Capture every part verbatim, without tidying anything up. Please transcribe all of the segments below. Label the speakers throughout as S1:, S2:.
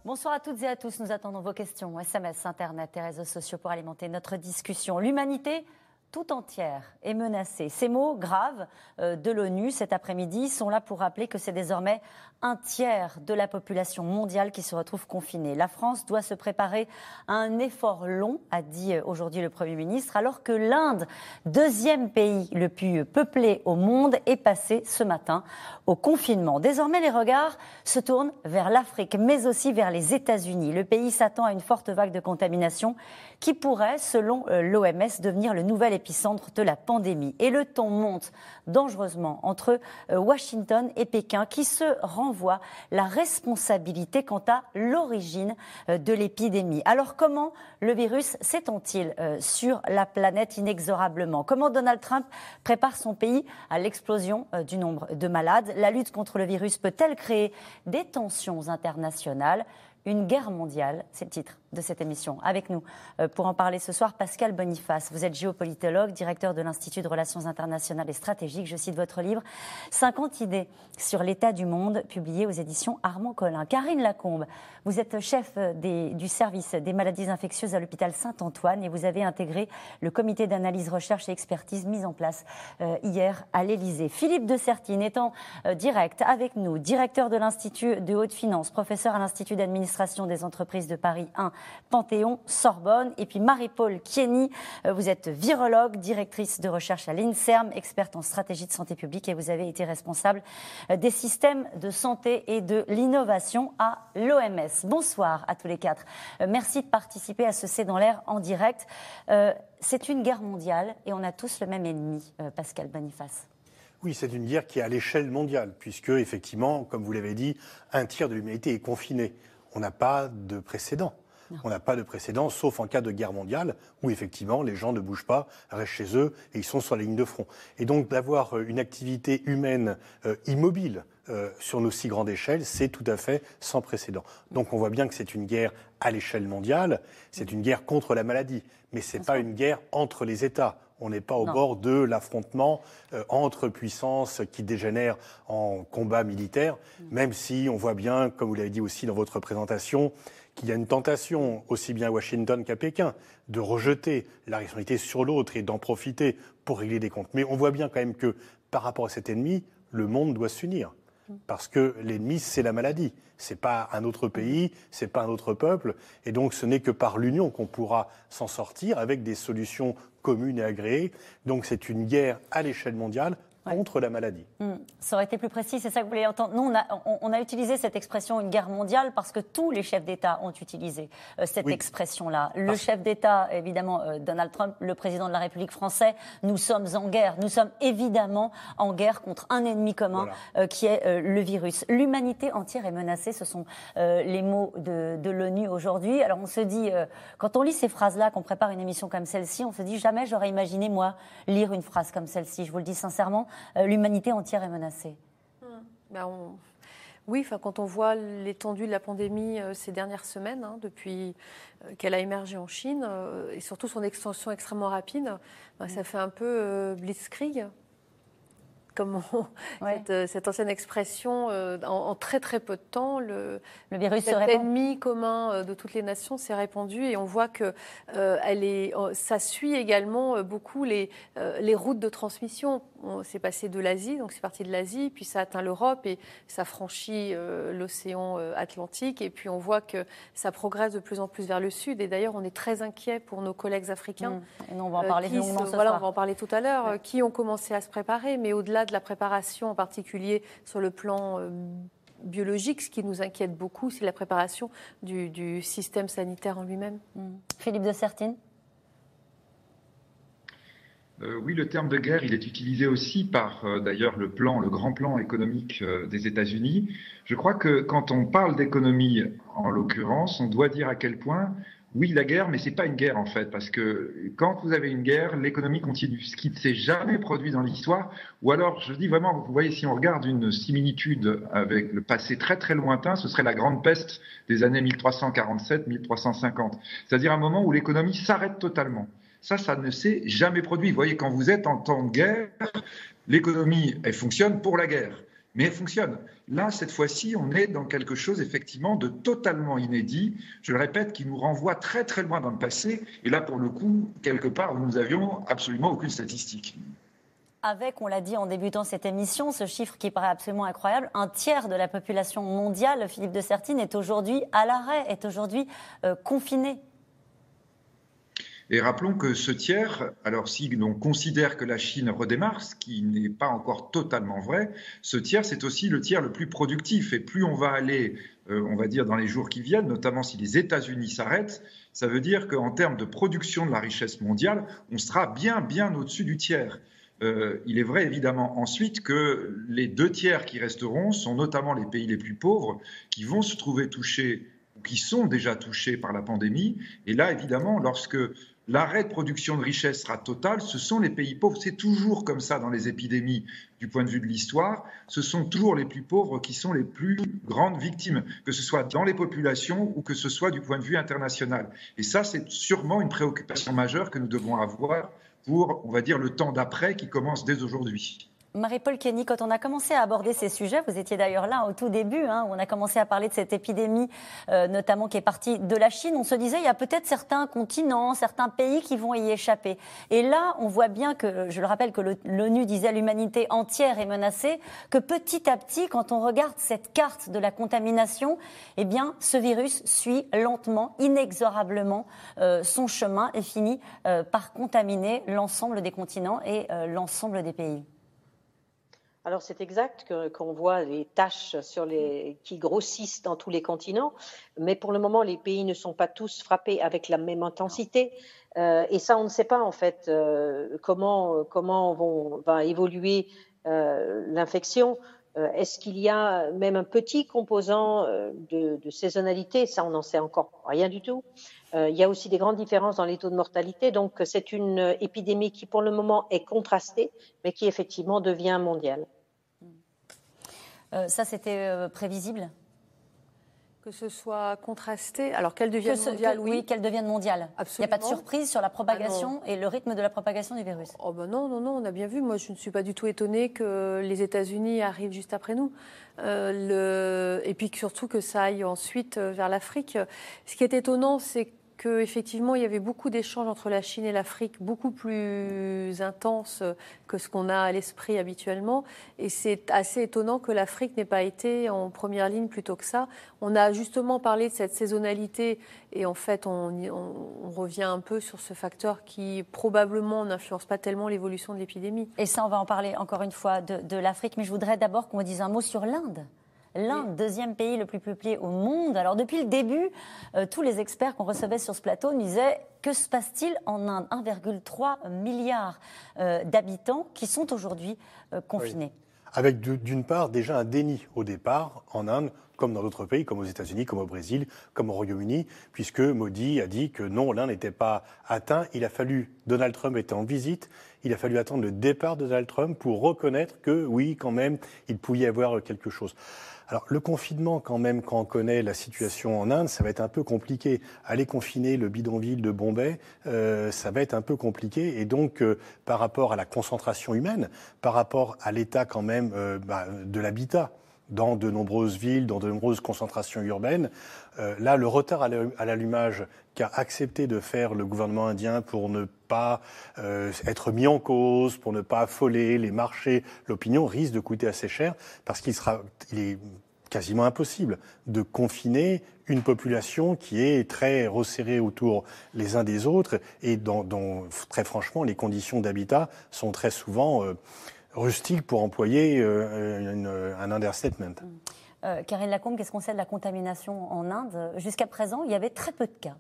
S1: Bonsoir à toutes et à tous. Nous attendons vos questions, S M S, Internet et réseaux sociaux pour alimenter notre discussion. L'humanité tout entière est menacée. Ces mots graves euh, de l'ONU cet après-midi sont là pour rappeler que c'est désormais un tiers de la population mondiale qui se retrouve confinée. La France doit se préparer à un effort long, a dit aujourd'hui le Premier ministre, alors que l'Inde, deuxième pays le plus peuplé au monde, est passé ce matin au confinement. Désormais, les regards se tournent vers l'Afrique, mais aussi vers les États-Unis. Le pays s'attend à une forte vague de contamination qui pourrait, selon l'O M S, devenir le nouvel épicentre de la pandémie. Et le ton monte dangereusement entre Washington et Pékin, qui se renvoient la responsabilité quant à l'origine de l'épidémie. Alors comment le virus s'étend-il sur la planète inexorablement? Comment Donald Trump prépare son pays à l'explosion du nombre de malades? La lutte contre le virus peut-elle créer des tensions internationales? Une guerre mondiale, c'est le titre de cette émission. Avec nous, euh, pour en parler ce soir, Pascal Boniface. Vous êtes géopolitologue, directeur de l'Institut de Relations internationales et stratégiques. Je cite votre livre « cinquante idées sur l'état du monde », publié aux éditions Armand Collin. Karine Lacombe, vous êtes chef des, du service des maladies infectieuses à l'hôpital Saint-Antoine et vous avez intégré le comité d'analyse, recherche et expertise mis en place euh, hier à l'Élysée. Philippe de Sertine est en euh, direct avec nous, directeur de l'Institut de haute finance, professeur à l'Institut d'administration des entreprises de Paris un, Panthéon, Sorbonne. Et puis Marie-Paule Kieny, vous êtes virologue, directrice de recherche à l'INSERM, experte en stratégie de santé publique et vous avez été responsable des systèmes de santé et de l'innovation à l'O M S. Bonsoir à tous les quatre. Merci de participer à ce C'est dans l'air en direct. Euh, c'est une guerre mondiale et on a tous le même ennemi, euh, Pascal Boniface.
S2: Oui, c'est une guerre qui est à l'échelle mondiale, puisque, effectivement, comme vous l'avez dit, un tiers de l'humanité est confiné. On n'a pas de précédent. Non. On n'a pas de précédent, sauf en cas de guerre mondiale, où effectivement les gens ne bougent pas, restent chez eux et ils sont sur la ligne de front. Et donc d'avoir une activité humaine euh, immobile euh, sur nos si grandes échelles, c'est tout à fait sans précédent. Donc on voit bien que c'est une guerre à l'échelle mondiale, c'est une guerre contre la maladie, mais ce n'est pas une guerre entre les États. On n'est pas au non. bord de l'affrontement euh, entre puissances qui dégénèrent en combat militaire, mmh. même si on voit bien, comme vous l'avez dit aussi dans votre présentation, qu'il y a une tentation, aussi bien à Washington qu'à Pékin, de rejeter la responsabilité sur l'autre et d'en profiter pour régler des comptes. Mais on voit bien quand même que par rapport à cet ennemi, le monde doit s'unir. Parce que l'ennemi, c'est la maladie. C'est pas un autre pays, c'est pas un autre peuple. Et donc, ce n'est que par l'union qu'on pourra s'en sortir avec des solutions communes et agréées. Donc, c'est une guerre à l'échelle mondiale contre la maladie.
S1: Mmh. Ça aurait été plus précis, c'est ça que vous voulez entendre. Nous, on a, on, on a utilisé cette expression, une guerre mondiale, parce que tous les chefs d'État ont utilisé euh, cette oui. expression-là. Le parce... chef d'État, évidemment, euh, Donald Trump, le président de la République française, nous sommes en guerre. Nous sommes évidemment en guerre contre un ennemi commun, voilà. euh, qui est euh, le virus. L'humanité entière est menacée, ce sont euh, les mots de, de l'ONU aujourd'hui. Alors on se dit, euh, quand on lit ces phrases-là, qu'on prépare une émission comme celle-ci, on se dit, jamais j'aurais imaginé, moi, lire une phrase comme celle-ci. Je vous le dis sincèrement. Euh, l'humanité entière est menacée.
S3: Mmh. Ben on... Oui, enfin, quand on voit l'étendue de la pandémie euh, ces dernières semaines, hein, depuis euh, qu'elle a émergé en Chine, euh, et surtout son extension extrêmement rapide, ben, mmh. ça fait un peu euh, blitzkrieg. Comme on, ouais. cette, cette ancienne expression, euh, en, en très très peu de temps, le,
S1: le virus
S3: cet
S1: se répand.
S3: Ennemi commun de toutes les nations s'est répandu et on voit que euh, elle est, ça suit également beaucoup les, euh, les routes de transmission. On, c'est passé de l'Asie, donc c'est parti de l'Asie, puis ça atteint l'Europe et ça franchit euh, l'océan Atlantique et puis on voit que ça progresse de plus en plus vers le sud et d'ailleurs on est très inquiet pour nos collègues africains.
S1: Mmh. Et nous, on va en parler
S3: euh,
S1: longuement
S3: se,
S1: ce
S3: voilà,
S1: soir.
S3: On va en parler tout à l'heure, ouais. euh, qui ont commencé à se préparer, mais au-delà de la préparation en particulier sur le plan euh, biologique, ce qui nous inquiète beaucoup, c'est la préparation du, du système sanitaire en lui-même.
S1: Mmh. Philippe de Sertine.
S4: Euh, oui, le terme de guerre, il est utilisé aussi par, euh, d'ailleurs, le plan, le grand plan économique euh, des États-Unis. Je crois que quand on parle d'économie, en l'occurrence, on doit dire à quel point, oui, la guerre, mais c'est pas une guerre en fait, parce que quand vous avez une guerre, l'économie continue, ce qui ne s'est jamais produit dans l'histoire. Ou alors, je dis vraiment, vous voyez, si on regarde une similitude avec le passé très très lointain, ce serait la grande peste des années mille trois cent quarante-sept mille trois cent cinquante. C'est-à-dire un moment où l'économie s'arrête totalement. Ça, ça ne s'est jamais produit. Vous voyez, quand vous êtes en temps de guerre, l'économie, elle fonctionne pour la guerre. mais elle fonctionne. Là, cette fois-ci, on est dans quelque chose effectivement de totalement inédit, je le répète, qui nous renvoie très très loin dans le passé, et là pour le coup, quelque part, où nous n'avions absolument aucune statistique.
S1: Avec, on l'a dit en débutant cette émission, ce chiffre qui paraît absolument incroyable, un tiers de la population mondiale, Philippe de Sertine, est aujourd'hui à l'arrêt, est aujourd'hui euh, confiné.
S4: Et rappelons que ce tiers, alors si l'on considère que la Chine redémarre, ce qui n'est pas encore totalement vrai, ce tiers, c'est aussi le tiers le plus productif. Et plus on va aller, euh, on va dire, dans les jours qui viennent, notamment si les États-Unis s'arrêtent, ça veut dire qu'en termes de production de la richesse mondiale, on sera bien, bien au-dessus du tiers. Euh, il est vrai évidemment ensuite que les deux tiers qui resteront sont notamment les pays les plus pauvres qui vont se trouver touchés ou qui sont déjà touchés par la pandémie. Et là, évidemment, lorsque l'arrêt de production de richesse sera total, ce sont les pays pauvres. C'est toujours comme ça dans les épidémies du point de vue de l'histoire. Ce sont toujours les plus pauvres qui sont les plus grandes victimes, que ce soit dans les populations ou que ce soit du point de vue international. Et ça, c'est sûrement une préoccupation majeure que nous devons avoir pour, on va dire, le temps d'après qui commence dès aujourd'hui.
S1: Marie-Paul Kenny, quand on a commencé à aborder ces sujets, vous étiez d'ailleurs là au tout début, hein, où on a commencé à parler de cette épidémie, euh, notamment qui est partie de la Chine, on se disait il y a peut-être certains continents, certains pays qui vont y échapper. Et là, on voit bien que, je le rappelle, que l'ONU disait l'humanité entière est menacée, que petit à petit, quand on regarde cette carte de la contamination, eh bien, ce virus suit lentement, inexorablement euh, son chemin et finit euh, par contaminer l'ensemble des continents et euh, l'ensemble des pays.
S5: Alors c'est exact que, qu'on voit les taches sur les, qui grossissent dans tous les continents, mais pour le moment les pays ne sont pas tous frappés avec la même intensité. Euh, et ça on ne sait pas en fait euh, comment, comment vont, va évoluer euh, l'infection. Euh, est-ce qu'il y a même un petit composant euh, de, de saisonnalité? Ça on n'en sait encore rien du tout. Euh, il y a aussi des grandes différences dans les taux de mortalité, donc c'est une épidémie qui pour le moment est contrastée, mais qui effectivement devient mondiale.
S1: Euh, ça, c'était euh, prévisible?
S3: Que ce soit contrasté, alors qu'elle devienne ce, mondiale,
S1: que,
S3: oui.
S1: Oui, qu'elle devienne mondiale. Absolument. Il n'y a pas de surprise sur la propagation ah et le rythme de la propagation du virus?
S3: Oh ben non, non, non, on a bien vu. Moi, je ne suis pas du tout étonnée que les États-Unis arrivent juste après nous. Euh, le... Et puis surtout que ça aille ensuite vers l'Afrique. Ce qui est étonnant, c'est qu'effectivement, il y avait beaucoup d'échanges entre la Chine et l'Afrique, beaucoup plus intenses que ce qu'on a à l'esprit habituellement. Et c'est assez étonnant que l'Afrique n'ait pas été en première ligne plutôt que ça. On a justement parlé de cette saisonnalité et en fait, on, on, on revient un peu sur ce facteur qui probablement n'influence pas tellement l'évolution de l'épidémie.
S1: Et ça, on va en parler encore une fois de, de l'Afrique. Mais je voudrais d'abord qu'on me dise un mot sur l'Inde. L'Inde, deuxième pays le plus peuplé au monde. Alors depuis le début, euh, tous les experts qu'on recevait sur ce plateau nous disaient que se passe-t-il en Inde? un virgule trois milliard euh, d'habitants qui sont aujourd'hui euh, confinés.
S2: Oui. Avec d'une part déjà un déni au départ en Inde, comme dans d'autres pays, comme aux États-Unis, comme au Brésil, comme au Royaume-Uni, puisque Modi a dit que non, l'Inde n'était pas atteint. Il a fallu, Donald Trump était en visite, il a fallu attendre le départ de Donald Trump pour reconnaître que oui, quand même, il pouvait y avoir quelque chose. Alors, le confinement, quand même, quand on connaît la situation en Inde, ça va être un peu compliqué. Aller confiner le bidonville de Bombay, euh, ça va être un peu compliqué. Et donc, euh, par rapport à la concentration humaine, par rapport à l'état, quand même, euh, bah, de l'habitat, dans de nombreuses villes, dans de nombreuses concentrations urbaines. Euh, là, le retard à l'allumage qu'a accepté de faire le gouvernement indien pour ne pas euh, être mis en cause, pour ne pas affoler les marchés, l'opinion, risque de coûter assez cher parce qu'il sera, il est quasiment impossible de confiner une population qui est très resserrée autour les uns des autres et dont, dont très franchement, les conditions d'habitat sont très souvent euh, rustique pour employer euh, une, un understatement.
S1: Euh, Karine Lacombe, qu'est-ce qu'on sait de la contamination en Inde? Jusqu'à présent, il y avait très peu de cas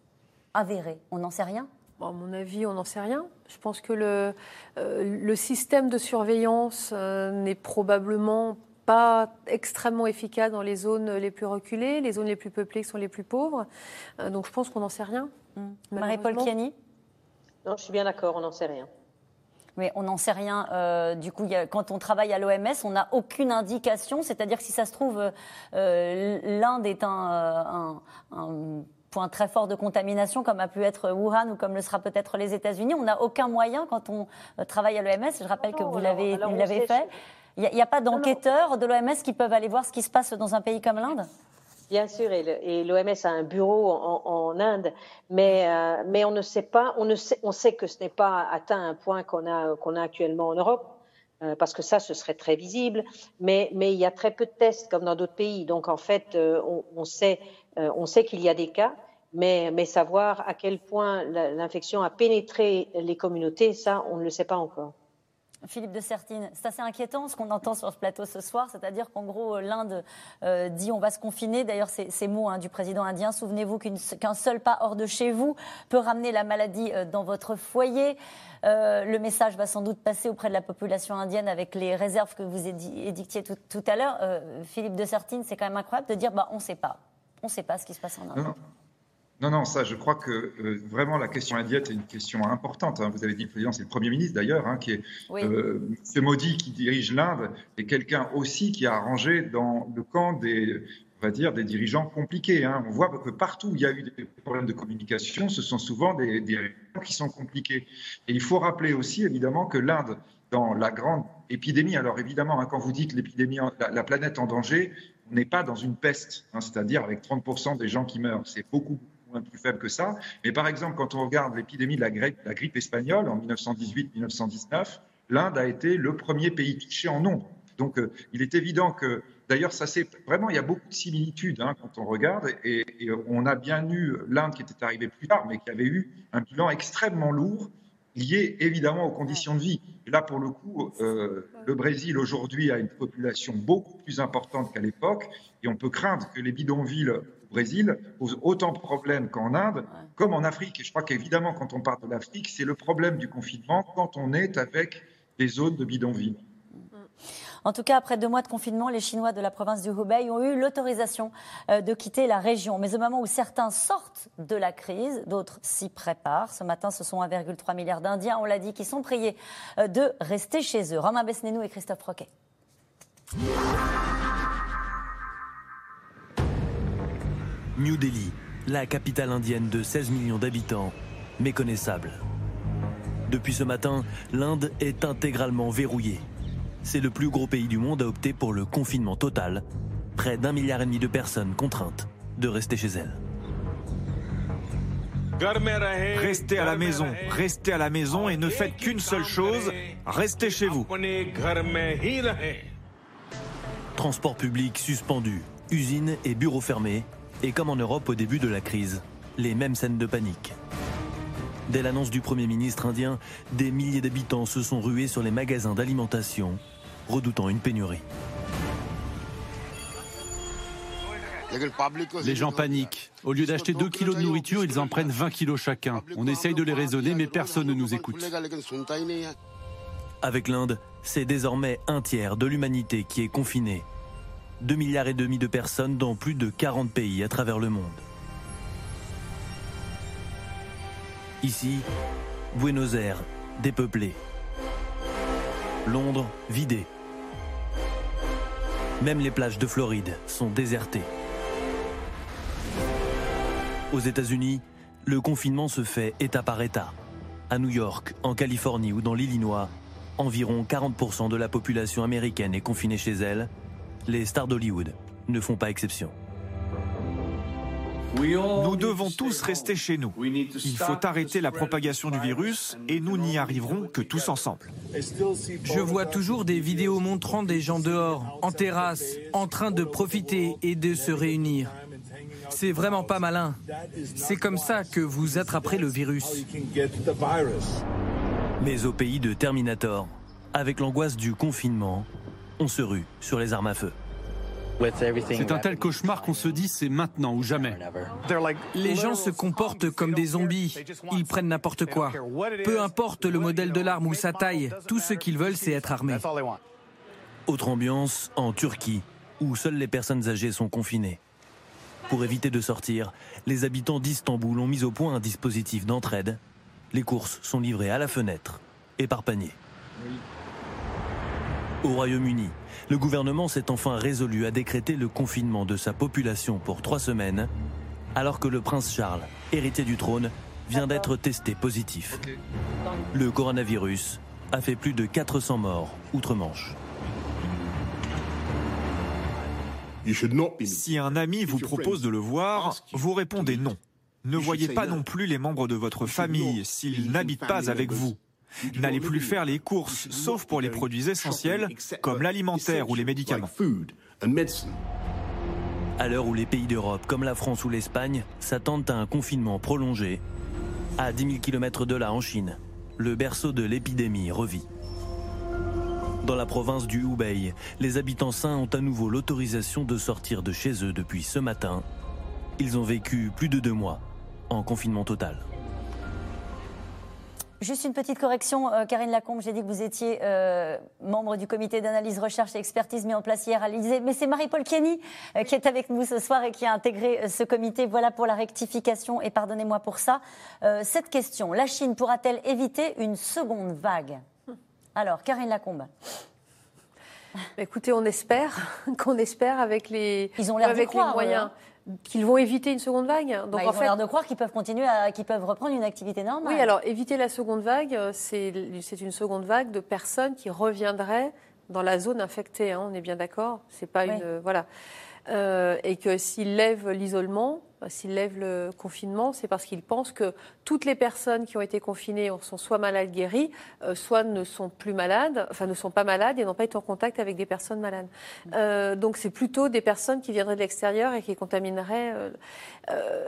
S1: avérés. On n'en sait rien?
S3: Bon, à mon avis, on n'en sait rien. Je pense que le, euh, le système de surveillance euh, n'est probablement pas extrêmement efficace dans les zones les plus reculées, les zones les plus peuplées qui sont les plus pauvres. Euh, donc je pense qu'on n'en sait rien.
S1: Mmh. Marie-Paul Kiani?
S5: Non, je suis bien d'accord, on n'en sait rien.
S1: Mais on n'en sait rien. Euh, du coup, y a, quand on travaille à l'O M S, on n'a aucune indication. C'est-à-dire que si ça se trouve, euh, l'Inde est un, un, un point très fort de contamination, comme a pu être Wuhan ou comme le sera peut-être les États-Unis. On n'a aucun moyen quand on travaille à l'O M S. Je rappelle non, que vous l'avez, vous l'avez fait. Il n'y a, a pas d'enquêteurs de l'O M S qui peuvent aller voir ce qui se passe dans un pays comme l'Inde ?
S5: Bien sûr, et l'O M S a un bureau en, en Inde, mais, euh, mais on ne sait pas, on, ne sait, on sait que ce n'est pas atteint un point qu'on a, qu'on a actuellement en Europe, euh, parce que ça, ce serait très visible, mais, mais il y a très peu de tests comme dans d'autres pays, donc en fait, euh, on, on sait, euh, on sait qu'il y a des cas, mais, mais savoir à quel point l'infection a pénétré les communautés, ça, on ne le sait pas encore.
S1: Philippe de Sertine, c'est assez inquiétant ce qu'on entend sur ce plateau ce soir, c'est-à-dire qu'en gros l'Inde euh, dit on va se confiner, d'ailleurs c'est ces mots hein, du président indien, souvenez-vous qu'un qu'un seul pas hors de chez vous peut ramener la maladie euh, dans votre foyer. Euh, le message va sans doute passer auprès de la population indienne avec les réserves que vous édictiez tout, tout à l'heure. Euh, Philippe de Sertine, c'est quand même incroyable de dire bah, on ne sait pas, on ne sait pas ce qui se passe en Inde.
S4: Non. Non, non, ça, je crois que euh, vraiment la question indienne est une question importante. Hein. Vous avez dit le président, c'est le Premier ministre d'ailleurs, hein, qui est
S1: oui.
S4: euh, M. Modi qui dirige l'Inde, et quelqu'un aussi qui a arrangé dans le camp des, on va dire, des dirigeants compliqués. Hein. On voit que partout où il y a eu des problèmes de communication, ce sont souvent des, des réunions qui sont compliquées. Et il faut rappeler aussi, évidemment, que l'Inde, dans la grande épidémie, alors évidemment, hein, quand vous dites l'épidémie, la, la planète en danger, on n'est pas dans une peste, hein, c'est-à-dire avec trente pour cent des gens qui meurent. C'est beaucoup plus faible que ça. Mais par exemple, quand on regarde l'épidémie de la grippe, la grippe espagnole en mille neuf cent dix-huit mille neuf cent dix-neuf, l'Inde a été le premier pays touché en nombre. Donc, euh, il est évident que, d'ailleurs, ça c'est vraiment, il y a beaucoup de similitudes hein, quand on regarde, et, et on a bien eu l'Inde qui était arrivée plus tard, mais qui avait eu un bilan extrêmement lourd, lié évidemment aux conditions de vie. Et là, pour le coup, euh, le Brésil aujourd'hui a une population beaucoup plus importante qu'à l'époque, et on peut craindre que les bidonvilles Brésil pose autant de problèmes qu'en Inde, ouais. comme en Afrique. Et je crois qu'évidemment, quand on parle de l'Afrique, c'est le problème du confinement quand on est avec des zones de bidonville.
S1: En tout cas, après deux mois de confinement, les Chinois de la province du Hubei ont eu l'autorisation de quitter la région. Mais au moment où certains sortent de la crise, d'autres s'y préparent. Ce matin, ce sont un virgule trois milliard d'Indiens, on l'a dit, qui sont priés de rester chez eux. Romain Besnénou et Christophe Roquet.
S6: New Delhi, la capitale indienne de seize millions d'habitants, méconnaissable. Depuis ce matin, l'Inde est intégralement verrouillée. C'est le plus gros pays du monde à opter pour le confinement total. Près d'un milliard et demi de personnes contraintes de rester chez elles.
S7: Restez à la maison, restez à la maison et ne faites qu'une seule chose, restez chez vous.
S6: Transport public suspendu, usines et bureaux fermés. Et comme en Europe au début de la crise, les mêmes scènes de panique. Dès l'annonce du Premier ministre indien, des milliers d'habitants se sont rués sur les magasins d'alimentation, redoutant une pénurie.
S8: Les gens paniquent. Au lieu d'acheter deux kilos de nourriture, ils en prennent vingt kilos chacun. On essaye de les raisonner, mais personne ne nous écoute.
S6: Avec l'Inde, c'est désormais un tiers de l'humanité qui est confinée. deux milliards et demi de personnes dans plus de quarante pays à travers le monde. Ici, Buenos Aires, dépeuplé. Londres, vidé. Même les plages de Floride sont désertées. Aux États-Unis, le confinement se fait État par État. À New York, en Californie ou dans l'Illinois, environ quarante pour cent de la population américaine est confinée chez elle. Les stars d'Hollywood ne font pas exception.
S7: Nous devons tous rester chez nous. Il faut arrêter la propagation du virus et nous n'y arriverons que tous ensemble.
S9: Je vois toujours des vidéos montrant des gens dehors, en terrasse, en train de profiter et de se réunir. C'est vraiment pas malin. C'est comme ça que vous attraperez le virus.
S6: Mais au pays de Terminator, avec l'angoisse du confinement, on se rue sur les armes à feu.
S8: C'est un tel cauchemar qu'on se dit c'est maintenant ou jamais.
S9: Les gens se comportent comme des zombies. Ils prennent n'importe quoi. Peu importe le modèle de l'arme ou sa taille, tout ce qu'ils veulent, c'est être armés.
S6: Autre ambiance en Turquie, où seules les personnes âgées sont confinées. Pour éviter de sortir, les habitants d'Istanbul ont mis au point un dispositif d'entraide. Les courses sont livrées à la fenêtre et par panier. Au Royaume-Uni, le gouvernement s'est enfin résolu à décréter le confinement de sa population pour trois semaines, alors que le prince Charles, héritier du trône, vient d'être testé positif. Le coronavirus a fait plus de quatre cents morts outre-Manche.
S7: Si un ami vous propose de le voir, vous répondez non. Ne voyez pas non plus les membres de votre famille s'ils n'habitent pas avec vous. N'allez plus faire les courses, sauf pour les produits essentiels, comme l'alimentaire ou les médicaments.
S6: À l'heure où les pays d'Europe, comme la France ou l'Espagne, s'attendent à un confinement prolongé, à dix mille kilomètres de là, en Chine, le berceau de l'épidémie revit. Dans la province du Hubei, les habitants sains ont à nouveau l'autorisation de sortir de chez eux depuis ce matin. Ils ont vécu plus de deux mois en confinement total.
S1: Juste une petite correction, euh, Karine Lacombe, j'ai dit que vous étiez euh, membre du comité d'analyse, recherche et expertise mis en place hier à l'Élysée, mais c'est Marie-Paule Kenny euh, qui est avec nous ce soir et qui a intégré euh, ce comité. Voilà pour la rectification et pardonnez-moi pour ça. Euh, cette question, la Chine pourra-t-elle éviter une seconde vague ? Alors, Karine Lacombe.
S3: Écoutez, on espère, qu'on espère avec les,
S1: Ils ont l'air
S3: avec
S1: d'y croire,
S3: les moyens.
S1: Hein.
S3: Qu'ils vont éviter une seconde vague. Donc
S1: bah, ils
S3: en
S1: ont
S3: fait,
S1: l'air de croire qu'ils peuvent continuer, à, qu'ils peuvent reprendre une activité normale.
S3: Oui, alors éviter la seconde vague, c'est, c'est une seconde vague de personnes qui reviendraient dans la zone infectée. Hein, on est bien d'accord. C'est pas oui. une voilà. Euh, et que s'ils lèvent l'isolement, s'ils lèvent le confinement, c'est parce qu'ils pensent que toutes les personnes qui ont été confinées sont soit malades guéries, euh, soit ne sont plus malades, enfin ne sont pas malades et n'ont pas été en contact avec des personnes malades. Euh, donc c'est plutôt des personnes qui viendraient de l'extérieur et qui contamineraient. Euh, euh,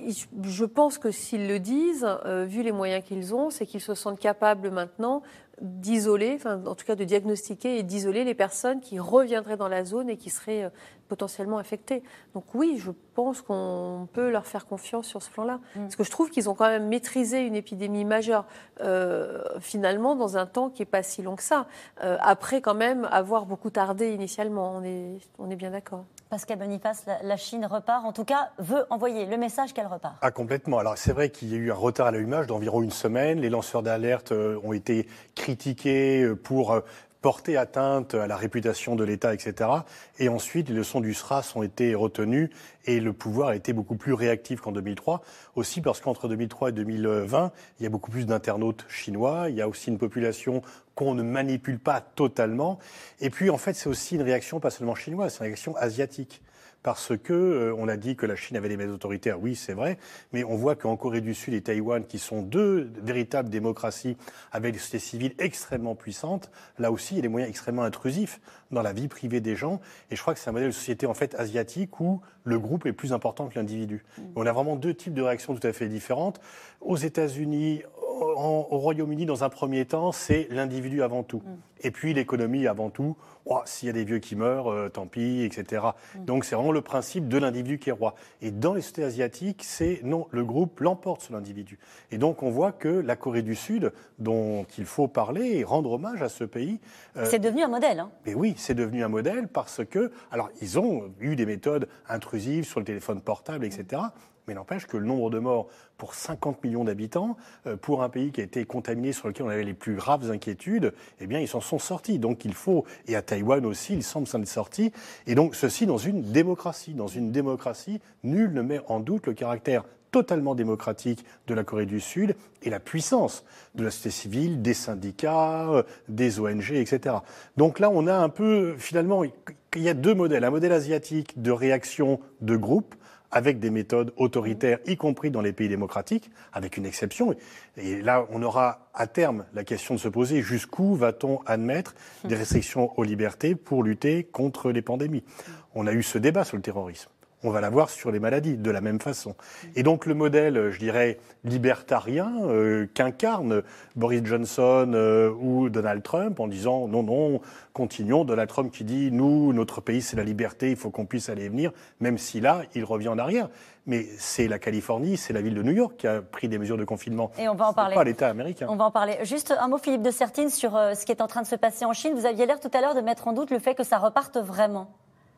S3: je pense que s'ils le disent, euh, vu les moyens qu'ils ont, c'est qu'ils se sentent capables maintenant d'isoler, enfin en tout cas de diagnostiquer et d'isoler les personnes qui reviendraient dans la zone et qui seraient euh, potentiellement affectées. Donc oui, je pense qu'on peut leur faire confiance sur ce plan-là. Mmh. Parce que je trouve qu'ils ont quand même maîtrisé une épidémie majeure, euh, finalement, dans un temps qui n'est pas si long que ça. Euh, après, quand même, avoir beaucoup tardé initialement, on est, on est bien d'accord.
S1: Pascal Boniface, la, la Chine repart, en tout cas, veut envoyer le message qu'elle repart.
S2: Ah, complètement. Alors, c'est vrai qu'il y a eu un retard à l'allumage d'environ une semaine. Les lanceurs d'alerte euh, ont été critiqués pour euh, porter atteinte à la réputation de l'État, et cetera. Et ensuite, les leçons du SRAS ont été retenues et le pouvoir a été beaucoup plus réactif qu'en deux mille trois. Aussi parce qu'entre deux mille trois et deux mille vingt, il y a beaucoup plus d'internautes chinois. Il y a aussi une population qu'on ne manipule pas totalement. Et puis, en fait, c'est aussi une réaction pas seulement chinoise, c'est une réaction asiatique. Parce que euh, on a dit que la Chine avait des méthodes autoritaires, oui, c'est vrai, mais on voit qu'en Corée du Sud et Taïwan, qui sont deux véritables démocraties avec des sociétés civiles extrêmement puissantes, là aussi, il y a des moyens extrêmement intrusifs dans la vie privée des gens. Et je crois que c'est un modèle de société en fait asiatique où le groupe est plus important que l'individu. Mmh. On a vraiment deux types de réactions tout à fait différentes. Aux États-Unis, au Royaume-Uni, dans un premier temps, c'est l'individu avant tout. Mmh. Et puis l'économie avant tout. Oh, s'il y a des vieux qui meurent, euh, tant pis, et cetera. Mmh. Donc c'est vraiment le principe de l'individu qui est roi. Et dans les sociétés asiatiques, c'est non, le groupe l'emporte sur l'individu. Et donc on voit que la Corée du Sud, dont il faut parler et rendre hommage à ce pays...
S1: Euh, c'est devenu un modèle. Hein.
S2: Mais oui, c'est devenu un modèle parce que... Alors, ils ont eu des méthodes intrusives sur le téléphone portable, et cetera. Mmh. Mais n'empêche que le nombre de morts pour cinquante millions d'habitants, euh, pour un pays qui a été contaminé, sur lequel on avait les plus graves inquiétudes, eh bien, ils s'en sont sortis. Donc, il faut, et à Taïwan aussi, ils semblent s'en être sortis. Et donc, ceci dans une démocratie. Dans une démocratie, nul ne met en doute le caractère totalement démocratique de la Corée du Sud et la puissance de la société civile, des syndicats, des O N G, et cetera. Donc là, on a un peu, finalement, il y a deux modèles. Un modèle asiatique de réaction de groupe, avec des méthodes autoritaires, y compris dans les pays démocratiques, avec une exception. Et là, on aura à terme la question de se poser jusqu'où va-t-on admettre des restrictions aux libertés pour lutter contre les pandémies. On a eu ce débat sur le terrorisme. On va l'avoir sur les maladies, de la même façon. Et donc le modèle, je dirais, libertarien euh, qu'incarne Boris Johnson euh, ou Donald Trump en disant non, non, continuons. Donald Trump qui dit nous, notre pays, c'est la liberté, il faut qu'on puisse aller et venir, même si là, il revient en arrière. Mais c'est la Californie, c'est la ville de New York qui a pris des mesures de confinement.
S1: Et on va en parler.
S2: C'est pas l'État américain.
S1: On va en parler. Juste un mot, Philippe de Sertine, sur euh, ce qui est en train de se passer en Chine. Vous aviez l'air tout à l'heure de mettre en doute le fait que ça reparte vraiment.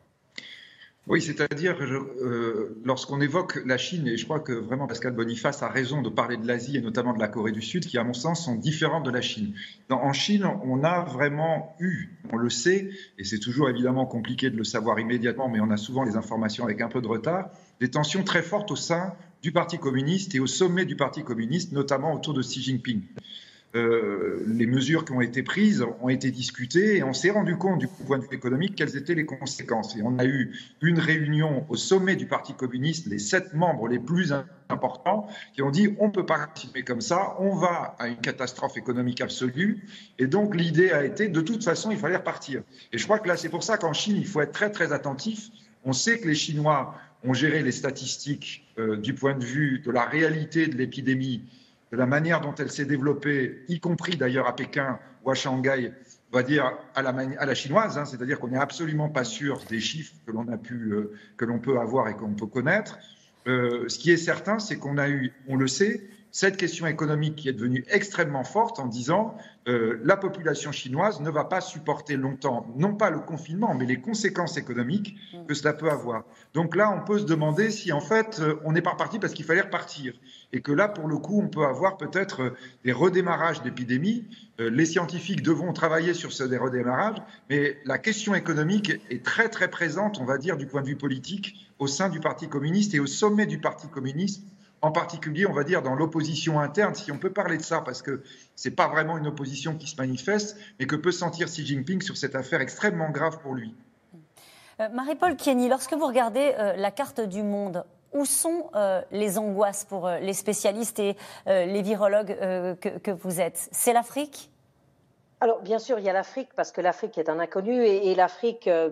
S4: Oui, c'est-à-dire, euh, lorsqu'on évoque la Chine, et je crois que vraiment Pascal Boniface a raison de parler de l'Asie et notamment de la Corée du Sud, qui à mon sens sont différentes de la Chine. Dans, en Chine, on a vraiment eu, on le sait, et c'est toujours évidemment compliqué de le savoir immédiatement, mais on a souvent les informations avec un peu de retard, des tensions très fortes au sein du Parti communiste et au sommet du Parti communiste, notamment autour de Xi Jinping. euh, les mesures qui ont été prises ont été discutées et on s'est rendu compte du point de vue économique quelles étaient les conséquences. Et on a eu une réunion au sommet du Parti communiste, les sept membres les plus importants qui ont dit on ne peut pas continuer comme ça, on va à une catastrophe économique absolue. Et donc l'idée a été de toute façon il fallait repartir. Et je crois que là c'est pour ça qu'en Chine il faut être très très attentif. On sait que les Chinois ont géré les statistiques euh, du point de vue de la réalité de l'épidémie, de la manière dont elle s'est développée, y compris d'ailleurs à Pékin ou à Shanghai, on va dire à la, à la chinoise, hein, c'est-à-dire qu'on n'est absolument pas sûr des chiffres que l'on a pu, euh, que l'on peut avoir et qu'on peut connaître. Euh, ce qui est certain, c'est qu'on a eu, on le sait, cette question économique qui est devenue extrêmement forte en disant euh, la population chinoise ne va pas supporter longtemps, non pas le confinement, mais les conséquences économiques que cela peut avoir. Donc là, on peut se demander si en fait euh, on n'est pas reparti parce qu'il fallait repartir. Et que là, pour le coup, on peut avoir peut-être euh, des redémarrages d'épidémies. Euh, les scientifiques devront travailler sur ce des redémarrages, mais la question économique est très très présente, on va dire, du point de vue politique, au sein du Parti communiste et au sommet du Parti communiste. En particulier, on va dire, dans l'opposition interne, si on peut parler de ça, parce que ce n'est pas vraiment une opposition qui se manifeste, mais que peut sentir Xi Jinping sur cette affaire extrêmement grave pour lui.
S1: Euh, Marie-Paule Keny, lorsque vous regardez euh, la carte du monde, où sont euh, les angoisses pour euh, les spécialistes et euh, les virologues euh, que, que vous êtes? C'est l'Afrique?
S5: Alors, bien sûr, il y a l'Afrique, parce que l'Afrique est un inconnu, et, et l'Afrique... Euh,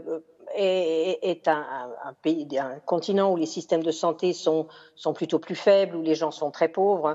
S5: est, est un, un, pays, un continent où les systèmes de santé sont, sont plutôt plus faibles, où les gens sont très pauvres.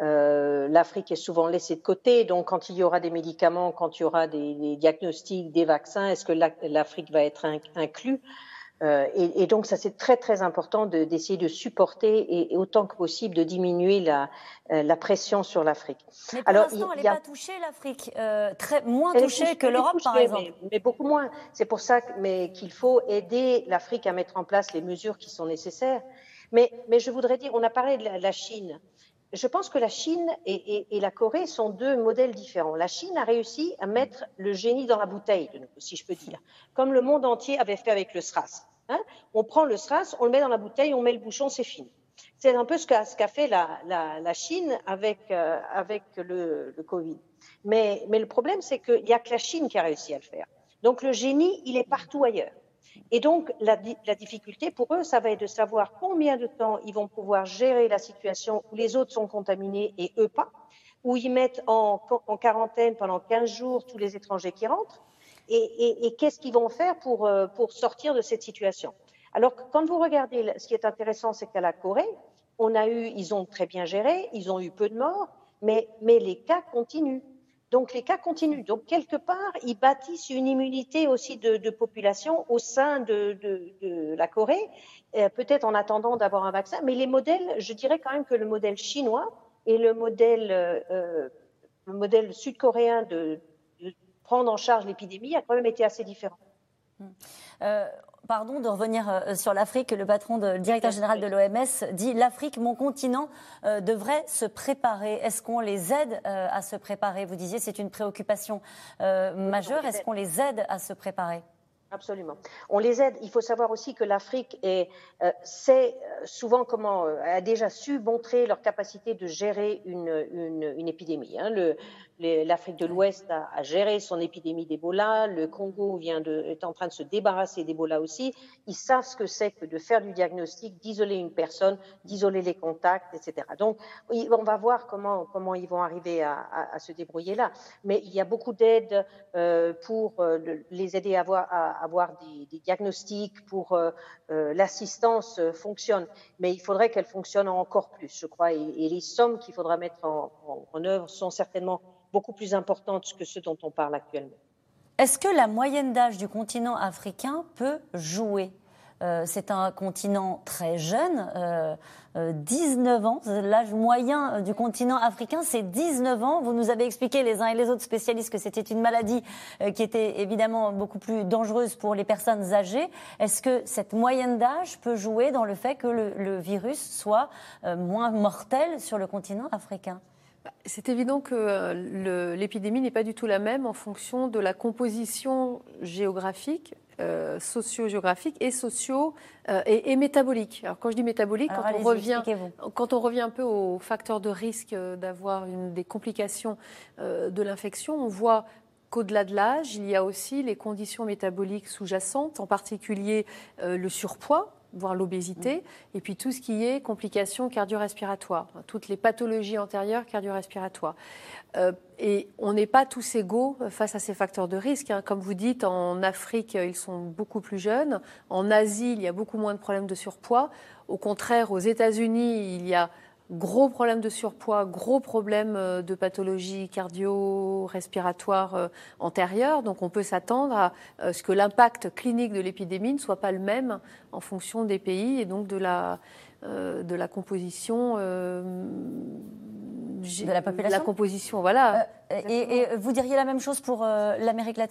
S5: Euh, L'Afrique est souvent laissée de côté, donc quand il y aura des médicaments, quand il y aura des, des diagnostics, des vaccins, est-ce que l'Afrique va être inclus? Euh, et, et donc ça c'est très très important d'essayer de, de supporter et, et autant que possible de diminuer la, euh, la pression sur l'Afrique.
S1: Mais pour l'instant elle n'est a... pas touchée l'Afrique, euh, très moins elle touchée que l'Europe par exemple.
S5: Mais, mais beaucoup moins. C'est pour ça qu'il faut aider l'Afrique à mettre en place les mesures qui sont nécessaires. Mais, mais je voudrais dire, on a parlé de la, la Chine. Je pense que la Chine et, et, et la Corée sont deux modèles différents. La Chine a réussi à mettre le génie dans la bouteille, si je peux dire, comme le monde entier avait fait avec le SRAS. Hein, on prend le SRAS, on le met dans la bouteille, on met le bouchon, c'est fini. C'est un peu ce qu'a ce qu'a fait la, la, la Chine avec, euh, avec le, le Covid. Mais, mais le problème, c'est qu'il n'y a que la Chine qui a réussi à le faire. Donc le génie, il est partout ailleurs. Et donc la, la difficulté pour eux, ça va être de savoir combien de temps ils vont pouvoir gérer la situation où les autres sont contaminés et eux pas, où ils mettent en, en quarantaine pendant quinze jours tous les étrangers qui rentrent. Et, et, et qu'est-ce qu'ils vont faire pour, pour sortir de cette situation? Alors, quand vous regardez, ce qui est intéressant, c'est qu'à la Corée, on a eu, ils ont très bien géré, ils ont eu peu de morts, mais, mais les cas continuent. Donc, les cas continuent. Donc, quelque part, ils bâtissent une immunité aussi de, de population au sein de, de, de la Corée, euh, peut-être en attendant d'avoir un vaccin. Mais les modèles, je dirais quand même que le modèle chinois et le modèle, euh, le modèle sud-coréen de prendre en charge l'épidémie a quand même été assez différent.
S1: Euh, pardon de revenir euh, sur l'Afrique. Le patron, de, le directeur général de l'O M S dit « L'Afrique, mon continent, euh, devrait se préparer ». Est-ce qu'on les aide euh, à se préparer? Vous disiez c'est une préoccupation euh, majeure. Est-ce qu'on les aide à se préparer?
S5: Absolument. On les aide. Il faut savoir aussi que l'Afrique est, euh, sait souvent comment, euh, a déjà su montrer leur capacité de gérer une, une, une épidémie. Hein. Le, L'Afrique de l'Ouest a, a géré son épidémie d'Ebola. Le Congo vient de, est en train de se débarrasser d'Ebola aussi. Ils savent ce que c'est que de faire du diagnostic, d'isoler une personne, d'isoler les contacts, et cetera. Donc, on va voir comment, comment ils vont arriver à, à, à se débrouiller là. Mais il y a beaucoup d'aides euh, pour euh, les aider à avoir, à avoir des, des diagnostics, pour euh, euh, l'assistance euh, fonctionne. Mais il faudrait qu'elle fonctionne encore plus, je crois. Et, et les sommes qu'il faudra mettre en, en, en œuvre sont certainement beaucoup plus importantes que ce dont on parle actuellement.
S1: Est-ce que la moyenne d'âge du continent africain peut jouer? euh, C'est un continent très jeune, euh, euh, dix-neuf ans. L'âge moyen du continent africain, c'est dix-neuf ans. Vous nous avez expliqué, les uns et les autres spécialistes, que c'était une maladie euh, qui était évidemment beaucoup plus dangereuse pour les personnes âgées. Est-ce que cette moyenne d'âge peut jouer dans le fait que le, le virus soit euh, moins mortel sur le continent africain?
S3: C'est évident que le, l'épidémie n'est pas du tout la même en fonction de la composition géographique, euh, socio-géographique et socio euh, et, et métabolique. Alors quand je dis métabolique,
S1: Alors,
S3: quand on revient,
S1: expliquez-vous.
S3: quand on revient un peu aux facteurs de risque d'avoir une, des complications euh, de l'infection, on voit qu'au-delà de l'âge, il y a aussi les conditions métaboliques sous-jacentes, en particulier euh, le surpoids, voire l'obésité, mmh. et puis tout ce qui est complications cardio-respiratoires, toutes les pathologies antérieures cardio-respiratoires. Euh, et on n'est pas tous égaux face à ces facteurs de risque. Hein. Comme vous dites, en Afrique, ils sont beaucoup plus jeunes. En Asie, il y a beaucoup moins de problèmes de surpoids. Au contraire, aux États-Unis, il y a gros problèmes de surpoids, gros problèmes de pathologie cardio-respiratoire antérieure. Donc on peut s'attendre à ce que l'impact clinique de l'épidémie ne soit pas le même en fonction des pays et donc de la, euh, de la composition... Euh,
S1: de la population.
S3: La composition, voilà.
S1: Euh, et, et vous diriez la même chose pour euh, l'Amérique latine ?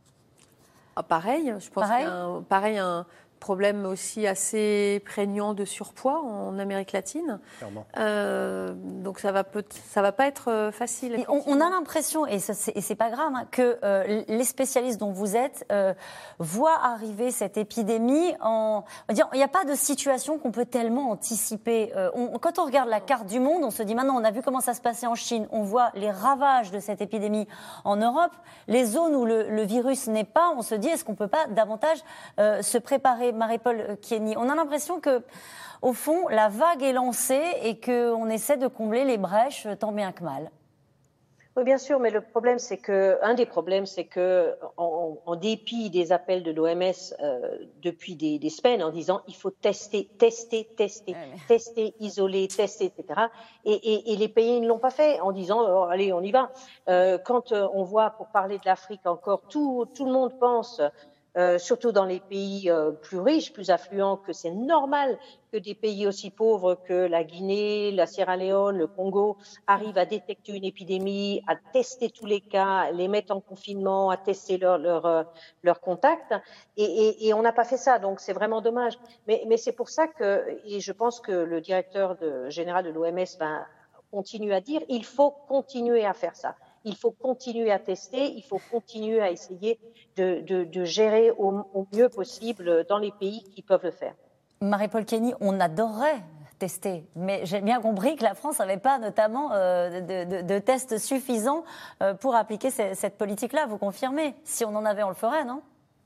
S3: Ah, pareil, je pense
S1: pareil.
S3: qu'il y a un, pareil, un problème aussi assez prégnant de surpoids en Amérique latine. Euh, donc ça va peut, ça va pas être facile.
S1: On, on a l'impression, et, ça, c'est, et c'est pas grave, hein, que euh, les spécialistes dont vous êtes euh, voient arriver cette épidémie en... On va dire, il n'y a pas de situation qu'on peut tellement anticiper. Euh, on, quand on regarde la carte du monde, on se dit maintenant, on a vu comment ça se passait en Chine, on voit les ravages de cette épidémie en Europe, les zones où le, le virus n'est pas, on se dit, est-ce qu'on peut pas davantage euh, se préparer? Marie-Paul Kieny, on a l'impression que, au fond, la vague est lancée et qu'on essaie de combler les brèches tant bien que mal.
S5: Oui, bien sûr, mais le problème, c'est que, un des problèmes, c'est que, en, en dépit des appels de l'O M S euh, depuis des, des semaines, en disant il faut tester, tester, tester, ouais, mais... tester, isoler, tester, et cetera. Et, et, et les pays ne l'ont pas fait en disant oh, allez, on y va. Euh, quand euh, on voit, pour parler de l'Afrique encore, tout, tout le monde pense. Euh, surtout dans les pays euh, plus riches, plus affluents, que c'est normal que des pays aussi pauvres que la Guinée, la Sierra Leone, le Congo arrivent à détecter une épidémie, à tester tous les cas, les mettre en confinement, à tester leurs leur, leur, leur contacts. Et, et, et on n'a pas fait ça, donc c'est vraiment dommage. Mais, mais c'est pour ça que, et je pense que le directeur de, général de l'O M S ben, continue à dire, il faut continuer à faire ça. Il faut continuer à tester, il faut continuer à essayer de, de, de gérer au, au mieux possible dans les pays qui peuvent le faire.
S1: Marie-Paul Kieny, on adorerait tester, mais j'ai bien compris que la France n'avait pas notamment euh, de, de, de tests suffisants euh, pour appliquer cette, cette politique-là. Vous confirmez? Si on en avait, on le ferait, non?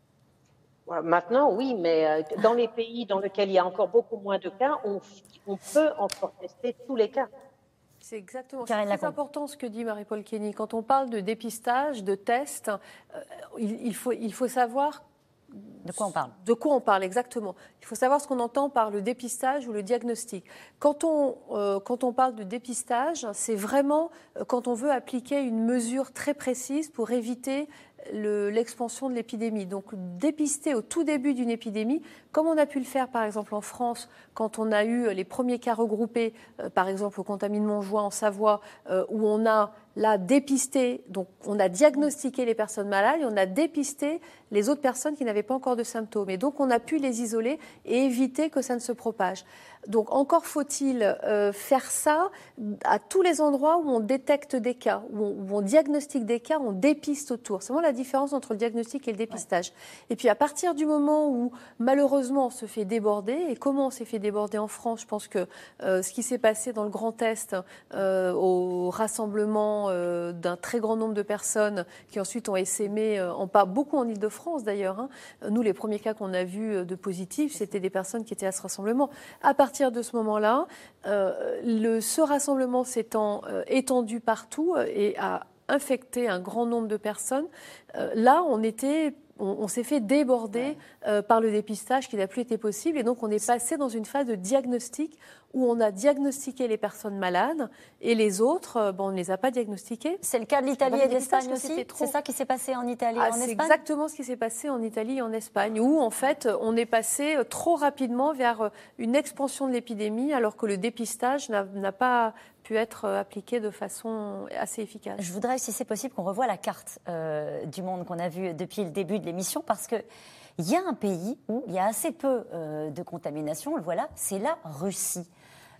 S5: Maintenant, oui, mais dans les pays dans lesquels il y a encore beaucoup moins de cas, on, on peut encore tester tous les cas.
S3: C'est exactement c'est très important ce que dit Marie-Paul Kieny. Quand on parle de dépistage, de tests, euh, il, il, faut, il faut savoir...
S1: De quoi on parle ?
S3: De quoi on parle, exactement. Il faut savoir ce qu'on entend par le dépistage ou le diagnostic. Quand on, euh, quand on parle de dépistage, c'est vraiment euh, quand on veut appliquer une mesure très précise pour éviter le, l'expansion de l'épidémie. Donc dépister au tout début d'une épidémie, comme on a pu le faire par exemple en France, quand on a eu les premiers cas regroupés, euh, par exemple au Contamine Montjoie en Savoie, euh, où on a là dépisté, donc on a diagnostiqué les personnes malades et on a dépisté les autres personnes qui n'avaient pas encore de symptômes. Et donc on a pu les isoler et éviter que ça ne se propage. Donc encore faut-il euh, faire ça à tous les endroits où on détecte des cas, où on, où on diagnostique des cas, on dépiste autour. C'est vraiment la différence entre le diagnostic et le dépistage. Ouais. Et puis à partir du moment où malheureusement on se fait déborder, et comment on s'est fait déborder en France, je pense que euh, ce qui s'est passé dans le Grand Est euh, au rassemblement euh, d'un très grand nombre de personnes qui ensuite ont essaimé, euh, en pas beaucoup en Île-de-France d'ailleurs. Hein. Nous, les premiers cas qu'on a vus de positifs, c'était des personnes qui étaient à ce rassemblement. À partir À partir de ce moment-là, euh, le, ce rassemblement s'étant euh, étendu partout euh, et a infecté un grand nombre de personnes, euh, là, on était... On, on s'est fait déborder euh, par le dépistage qui n'a plus été possible et donc on est passé dans une phase de diagnostic où on a diagnostiqué les personnes malades et les autres, euh, bon, on ne les a pas diagnostiquées.
S1: C'est le cas de l'Italie et de l'Espagne aussi. C'est ça qui s'est passé en Italie
S3: ah,
S1: et en Espagne.
S3: C'est exactement ce qui s'est passé en Italie et en Espagne où en fait on est passé trop rapidement vers une expansion de l'épidémie alors que le dépistage n'a, n'a pas pu être appliqué de façon assez efficace.
S1: Je voudrais, si c'est possible, qu'on revoie la carte euh, du monde qu'on a vue depuis le début de l'émission, parce qu'il y a un pays où il y a assez peu euh, de contamination, on le voit là, c'est la Russie.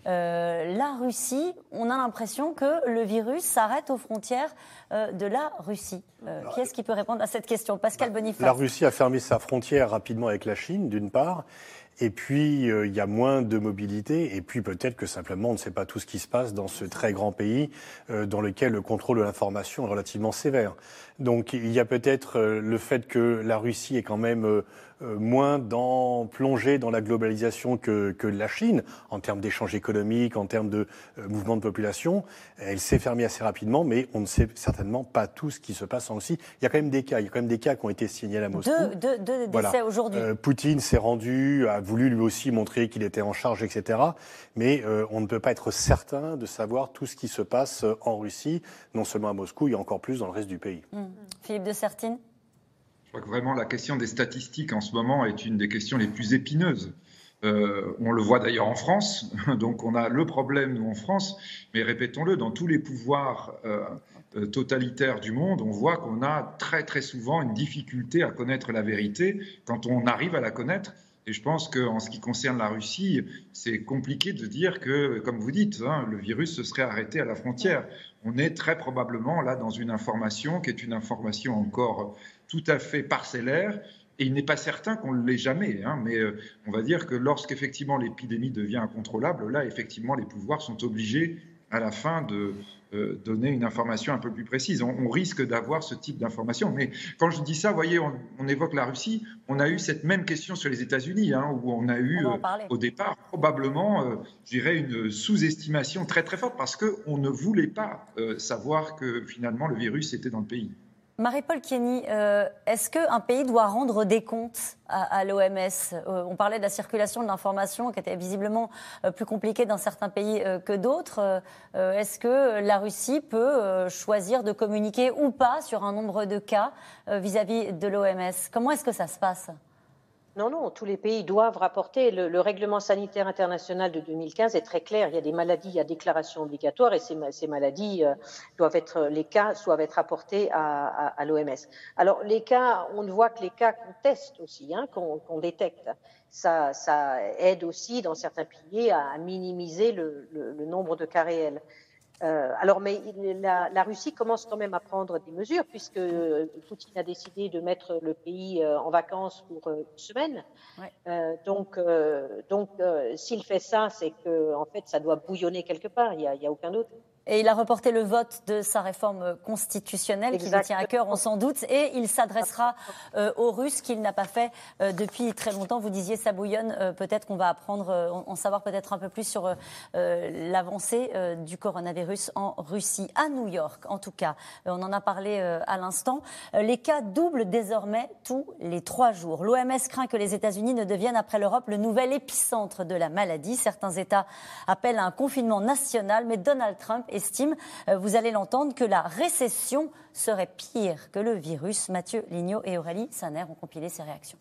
S1: Euh, la Russie, on a l'impression que le virus s'arrête aux frontières euh, de la Russie. Euh, qui est-ce qui peut répondre à cette question? Pascal Boniface.
S2: La Russie a fermé sa frontière rapidement avec la Chine, d'une part. Et puis, euh, il y a moins de mobilité. Et puis, peut-être que simplement, on ne sait pas tout ce qui se passe dans ce très grand pays euh, dans lequel le contrôle de l'information est relativement sévère. Donc, il y a peut-être euh, le fait que la Russie est quand même euh, euh, moins dans, plongée dans la globalisation que, que la Chine, en termes d'échanges économiques, en termes de euh, mouvement de population. Elle s'est fermée assez rapidement, mais on ne sait certainement pas tout ce qui se passe en Russie. Il y a quand même des cas. Il y a quand même des cas qui ont été signalés à Moscou.
S1: Deux, deux, deux décès
S2: voilà.
S1: aujourd'hui.
S2: Euh, Poutine s'est rendu, a voulu lui aussi montrer qu'il était en charge, et cetera. Mais euh, on ne peut pas être certain de savoir tout ce qui se passe en Russie, non seulement à Moscou, et encore plus dans le reste du pays.
S1: Mmh. Philippe de Sertine.
S4: Je crois que vraiment la question des statistiques en ce moment est une des questions les plus épineuses. Euh, on le voit d'ailleurs en France, donc on a le problème nous en France, mais répétons-le, dans tous les pouvoirs euh, euh, totalitaires du monde, on voit qu'on a très très souvent une difficulté à connaître la vérité quand on arrive à la connaître. Et je pense qu'en ce qui concerne la Russie, c'est compliqué de dire que, comme vous dites, hein, le virus se serait arrêté à la frontière. On est très probablement là dans une information qui est une information encore tout à fait parcellaire. Et il n'est pas certain qu'on ne l'ait jamais, hein, mais euh, on va dire que lorsqu'effectivement l'épidémie devient incontrôlable, là, effectivement, les pouvoirs sont obligés à la fin de euh, donner une information un peu plus précise. On, on risque d'avoir ce type d'information. Mais quand je dis ça, vous voyez, on, on évoque la Russie, on a eu cette même question sur les États-Unis, hein, où on a eu,
S1: on
S4: euh, au départ, probablement, euh, je dirais, une sous-estimation très très forte, parce qu'on ne voulait pas euh, savoir que finalement le virus était dans le pays.
S1: Marie-Paul Kieny, euh, est-ce qu'un pays doit rendre des comptes à, à l'O M S ? euh, On parlait de la circulation de l'information qui était visiblement euh, plus compliquée dans certains pays euh, que d'autres. Euh, est-ce que la Russie peut euh, choisir de communiquer ou pas sur un nombre de cas euh, vis-à-vis de l'O M S ? Comment est-ce que ça se passe ?
S5: Non, non, tous les pays doivent rapporter. Le, le règlement sanitaire international de deux mille quinze est très clair. Il y a des maladies à déclaration obligatoire et ces, ces maladies euh, doivent être, les cas doivent être rapportés à, à, à l'O M S. Alors, les cas, on voit que les cas qu'on teste aussi, hein, qu'on, qu'on détecte, ça, ça aide aussi dans certains pays à, à minimiser le, le, le nombre de cas réels. Euh, alors, mais la, la Russie commence quand même à prendre des mesures puisque Poutine a décidé de mettre le pays euh, en vacances pour euh, une semaine. Ouais. Euh, donc, euh, donc euh, s'il fait ça, c'est que en fait, ça doit bouillonner quelque part. Il y a, il y a aucun doute.
S1: Et il a reporté le vote de sa réforme constitutionnelle Exactement. Qui lui tient à cœur, on s'en doute, et il s'adressera euh, aux Russes qu'il n'a pas fait euh, depuis très longtemps. Vous disiez ça bouillonne, euh, peut-être qu'on va apprendre, euh, en savoir peut-être un peu plus sur euh, l'avancée euh, du coronavirus en Russie, à New York en tout cas. Euh, on en a parlé euh, à l'instant. Euh, les cas doublent désormais tous les trois jours. L'O M S craint que les États-Unis ne deviennent après l'Europe le nouvel épicentre de la maladie. Certains États appellent à un confinement national, mais Donald Trump estime, vous allez l'entendre, que la récession serait pire que le virus. Mathieu Lignot et Aurélie Saner ont compilé ces réactions.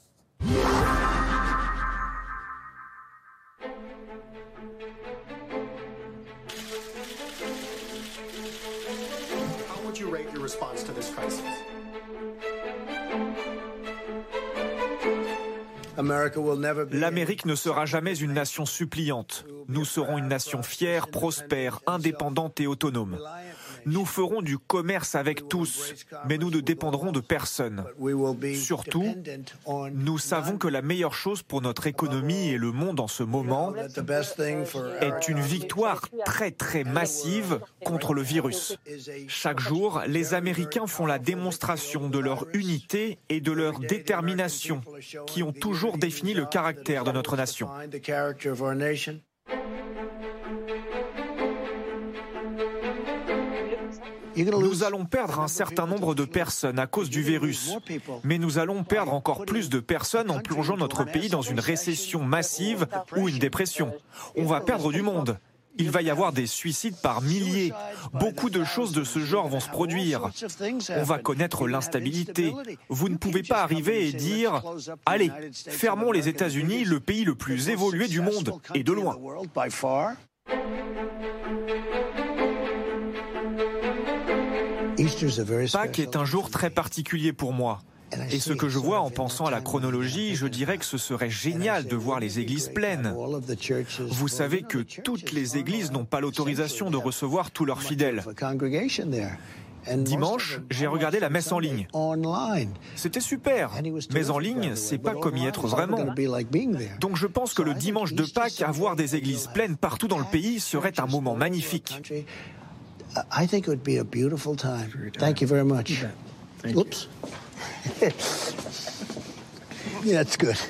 S10: How would you rate your response to this crisis?
S7: L'Amérique ne sera jamais une nation suppliante. Nous serons une nation fière, prospère, indépendante et autonome. Nous ferons du commerce avec tous, mais nous ne dépendrons de personne. Surtout, nous savons que la meilleure chose pour notre économie et le monde en ce moment est une victoire très très massive contre le virus. Chaque jour, les Américains font la démonstration de leur unité et de leur détermination, qui ont toujours défini le caractère de notre nation. Nous allons perdre un certain nombre de personnes à cause du virus, mais nous allons perdre encore plus de personnes en plongeant notre pays dans une récession massive ou une dépression. On va perdre du monde. Il va y avoir des suicides par milliers. Beaucoup de choses de ce genre vont se produire. On va connaître l'instabilité. Vous ne pouvez pas arriver et dire « Allez, fermons les États-Unis, le pays le plus évolué du monde, et de loin ». Pâques est un jour très particulier pour moi. Et ce que je vois en pensant à la chronologie, je dirais que ce serait génial de voir les églises pleines. Vous savez que toutes les églises n'ont pas l'autorisation de recevoir tous leurs fidèles. Dimanche, j'ai regardé la messe en ligne. C'était super, mais en ligne, c'est pas comme y être vraiment. Donc je pense que le dimanche de Pâques, avoir des églises pleines partout dans le pays serait un moment magnifique.
S11: I think it would be a beautiful time. Thank you very much. Oops. Yeah, that's good.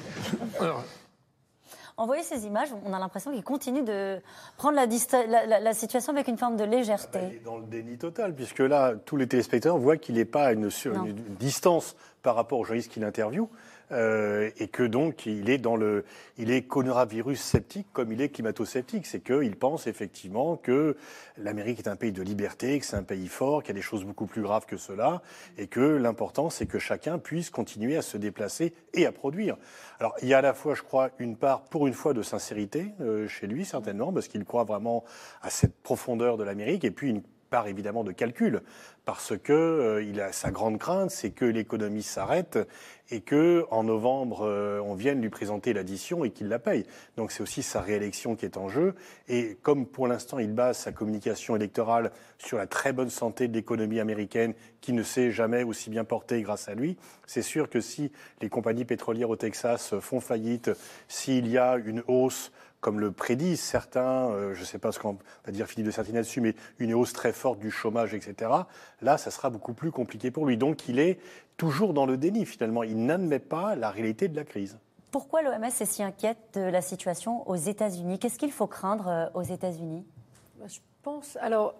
S1: En voyant ces images, on a l'impression qu'il continue de prendre la, la, la, la situation avec une forme de légèreté.
S2: Il est dans le déni total, puisque là, tous les téléspectateurs voient qu'il n'est pas à une, une, une distance par rapport aux journalistes qu'il interviewe. Euh, et que donc il est dans le, il est coronavirus sceptique comme il est climato-sceptique. C'est qu'il pense effectivement que l'Amérique est un pays de liberté, que c'est un pays fort, qu'il y a des choses beaucoup plus graves que cela, et que l'important c'est que chacun puisse continuer à se déplacer et à produire. Alors il y a à la fois, je crois, une part pour une fois de sincérité euh, chez lui certainement, parce qu'il croit vraiment à cette profondeur de l'Amérique, et puis une part évidemment de calcul, parce que euh, il a sa grande crainte, c'est que l'économie s'arrête et que en novembre euh, on vienne lui présenter l'addition et qu'il la paye. Donc c'est aussi sa réélection qui est en jeu. Et comme pour l'instant il base sa communication électorale sur la très bonne santé de l'économie américaine, qui ne s'est jamais aussi bien portée grâce à lui, c'est sûr que si les compagnies pétrolières au Texas font faillite, s'il y a une hausse comme le prédisent certains, euh, je ne sais pas ce qu'on va dire Philippe de Sertine là-dessus, mais une hausse très forte du chômage, et cetera, là, ça sera beaucoup plus compliqué pour lui. Donc, il est toujours dans le déni, finalement. Il n'admet pas la réalité de la crise.
S1: Pourquoi l'O M S est si inquiète de la situation aux États-Unis? Qu'est-ce qu'il faut craindre aux États-Unis?
S3: Je pense... Alors...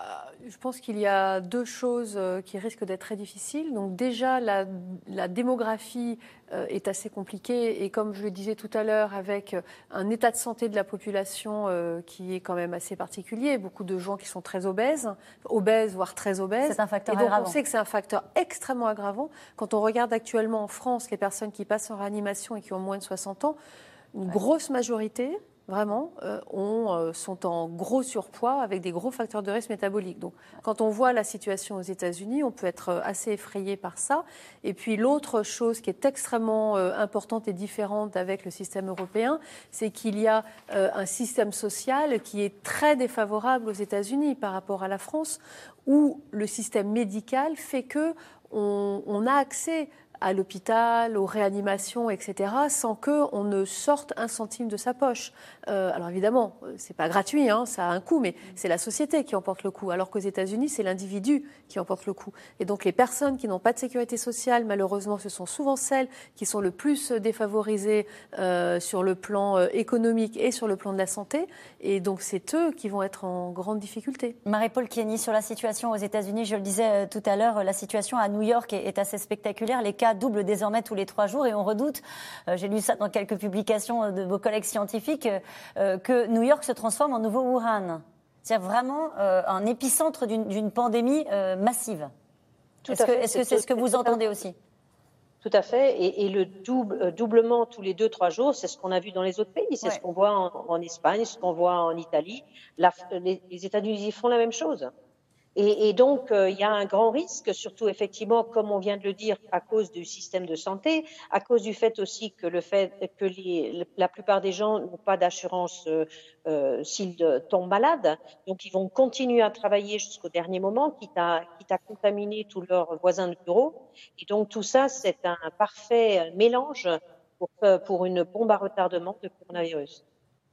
S3: Je pense qu'il y a deux choses qui risquent d'être très difficiles. Donc déjà, la, la démographie est assez compliquée et comme je le disais tout à l'heure, avec un état de santé de la population qui est quand même assez particulier, beaucoup de gens qui sont très obèses, obèses voire très obèses.
S1: C'est un facteur
S3: et donc
S1: aggravant.
S3: On sait que c'est un facteur extrêmement aggravant. Quand on regarde actuellement en France les personnes qui passent en réanimation et qui ont moins de soixante ans, une ouais. grosse majorité... Vraiment, euh, ont, euh, sont en gros surpoids avec des gros facteurs de risque métabolique. Donc, quand on voit la situation aux États-Unis, on peut être assez effrayé par ça. Et puis, l'autre chose qui est extrêmement euh, importante et différente avec le système européen, c'est qu'il y a euh, un système social qui est très défavorable aux États-Unis par rapport à la France, où le système médical fait que on, on a accès à l'hôpital, aux réanimations, et cetera, sans qu'on ne sorte un centime de sa poche. Euh, alors évidemment, c'est pas gratuit, hein, ça a un coût, mais c'est la société qui emporte le coût, alors qu'aux États-Unis, c'est l'individu qui emporte le coût. Et donc les personnes qui n'ont pas de sécurité sociale, malheureusement, ce sont souvent celles qui sont le plus défavorisées euh, sur le plan euh, économique et sur le plan de la santé. Et donc c'est eux qui vont être en grande difficulté.
S1: Marie-Paul Kieny, sur la situation aux États-Unis, je le disais euh, tout à l'heure, la situation à New York est, est assez spectaculaire. Les cas double désormais tous les trois jours et on redoute, euh, j'ai lu ça dans quelques publications de vos collègues scientifiques, euh, que New York se transforme en nouveau Wuhan. C'est-à-dire vraiment euh, un épicentre d'une, d'une pandémie euh, massive. Tout est-ce, que, est-ce c'est, que c'est ce que vous entendez aussi?
S5: Tout à fait. Et, et le double, doublement tous les deux, trois jours, c'est ce qu'on a vu dans les autres pays. C'est ouais. ce qu'on voit en, en Espagne, ce qu'on voit en Italie. La, les, les États-Unis font la même chose. Et, et donc, euh, il y a un grand risque, surtout effectivement, comme on vient de le dire, à cause du système de santé, à cause du fait aussi que le fait que les, la plupart des gens n'ont pas d'assurance euh, euh, s'ils tombent malades. Donc, ils vont continuer à travailler jusqu'au dernier moment, quitte à, quitte à contaminer tous leurs voisins de bureau. Et donc, tout ça, c'est un parfait mélange pour, pour une bombe à retardement de coronavirus.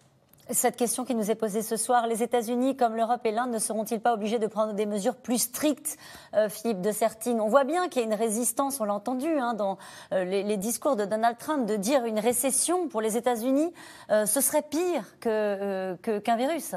S1: Cette question qui nous est posée ce soir, les États-Unis, comme l'Europe et l'Inde, ne seront-ils pas obligés de prendre des mesures plus strictes, euh, Philippe de Sertine? On voit bien qu'il y a une résistance, on l'a entendu hein, dans euh, les, les discours de Donald Trump, de dire une récession pour les États-Unis, euh, ce serait pire que, euh, que, qu'un virus.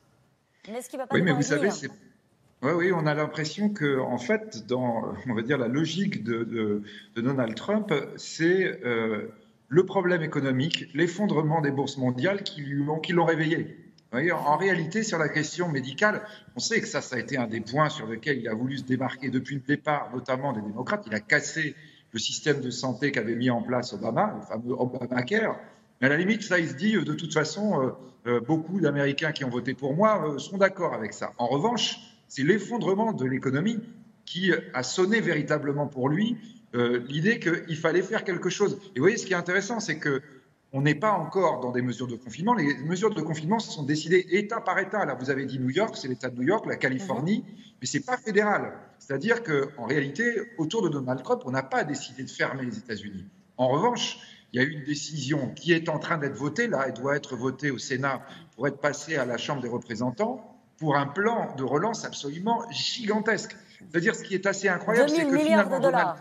S1: Mais est-ce qu'il va pas
S4: Oui, mais vous
S1: venir
S4: savez, c'est... Oui, oui, on a l'impression que, en fait, dans, on va dire, la logique de, de, de Donald Trump, c'est... Euh, le problème économique, l'effondrement des bourses mondiales qui, lui ont, qui l'ont réveillé. Vous voyez, en réalité, sur la question médicale, on sait que ça, ça a été un des points sur lesquels il a voulu se démarquer depuis le départ, notamment des démocrates. Il a cassé le système de santé qu'avait mis en place Obama, le fameux Obamacare. Mais à la limite, ça, il se dit, de toute façon, euh, euh, beaucoup d'Américains qui ont voté pour moi euh, sont d'accord avec ça. En revanche, c'est l'effondrement de l'économie qui a sonné véritablement pour lui. euh, l'idée qu'il fallait faire quelque chose. Et vous voyez, ce qui est intéressant, c'est que on n'est pas encore dans des mesures de confinement. Les mesures de confinement sont décidées État par État. Là, vous avez dit New York, c'est l'État de New York, la Californie, mmh. mais c'est pas fédéral. C'est-à-dire qu'en réalité, autour de Donald Trump, on n'a pas décidé de fermer les États-Unis. En revanche, il y a eu une décision qui est en train d'être votée, là, elle doit être votée au Sénat pour être passée à la Chambre des représentants, pour un plan de relance absolument gigantesque. C'est-à-dire, ce qui est assez incroyable, c'est que finalement, Donald...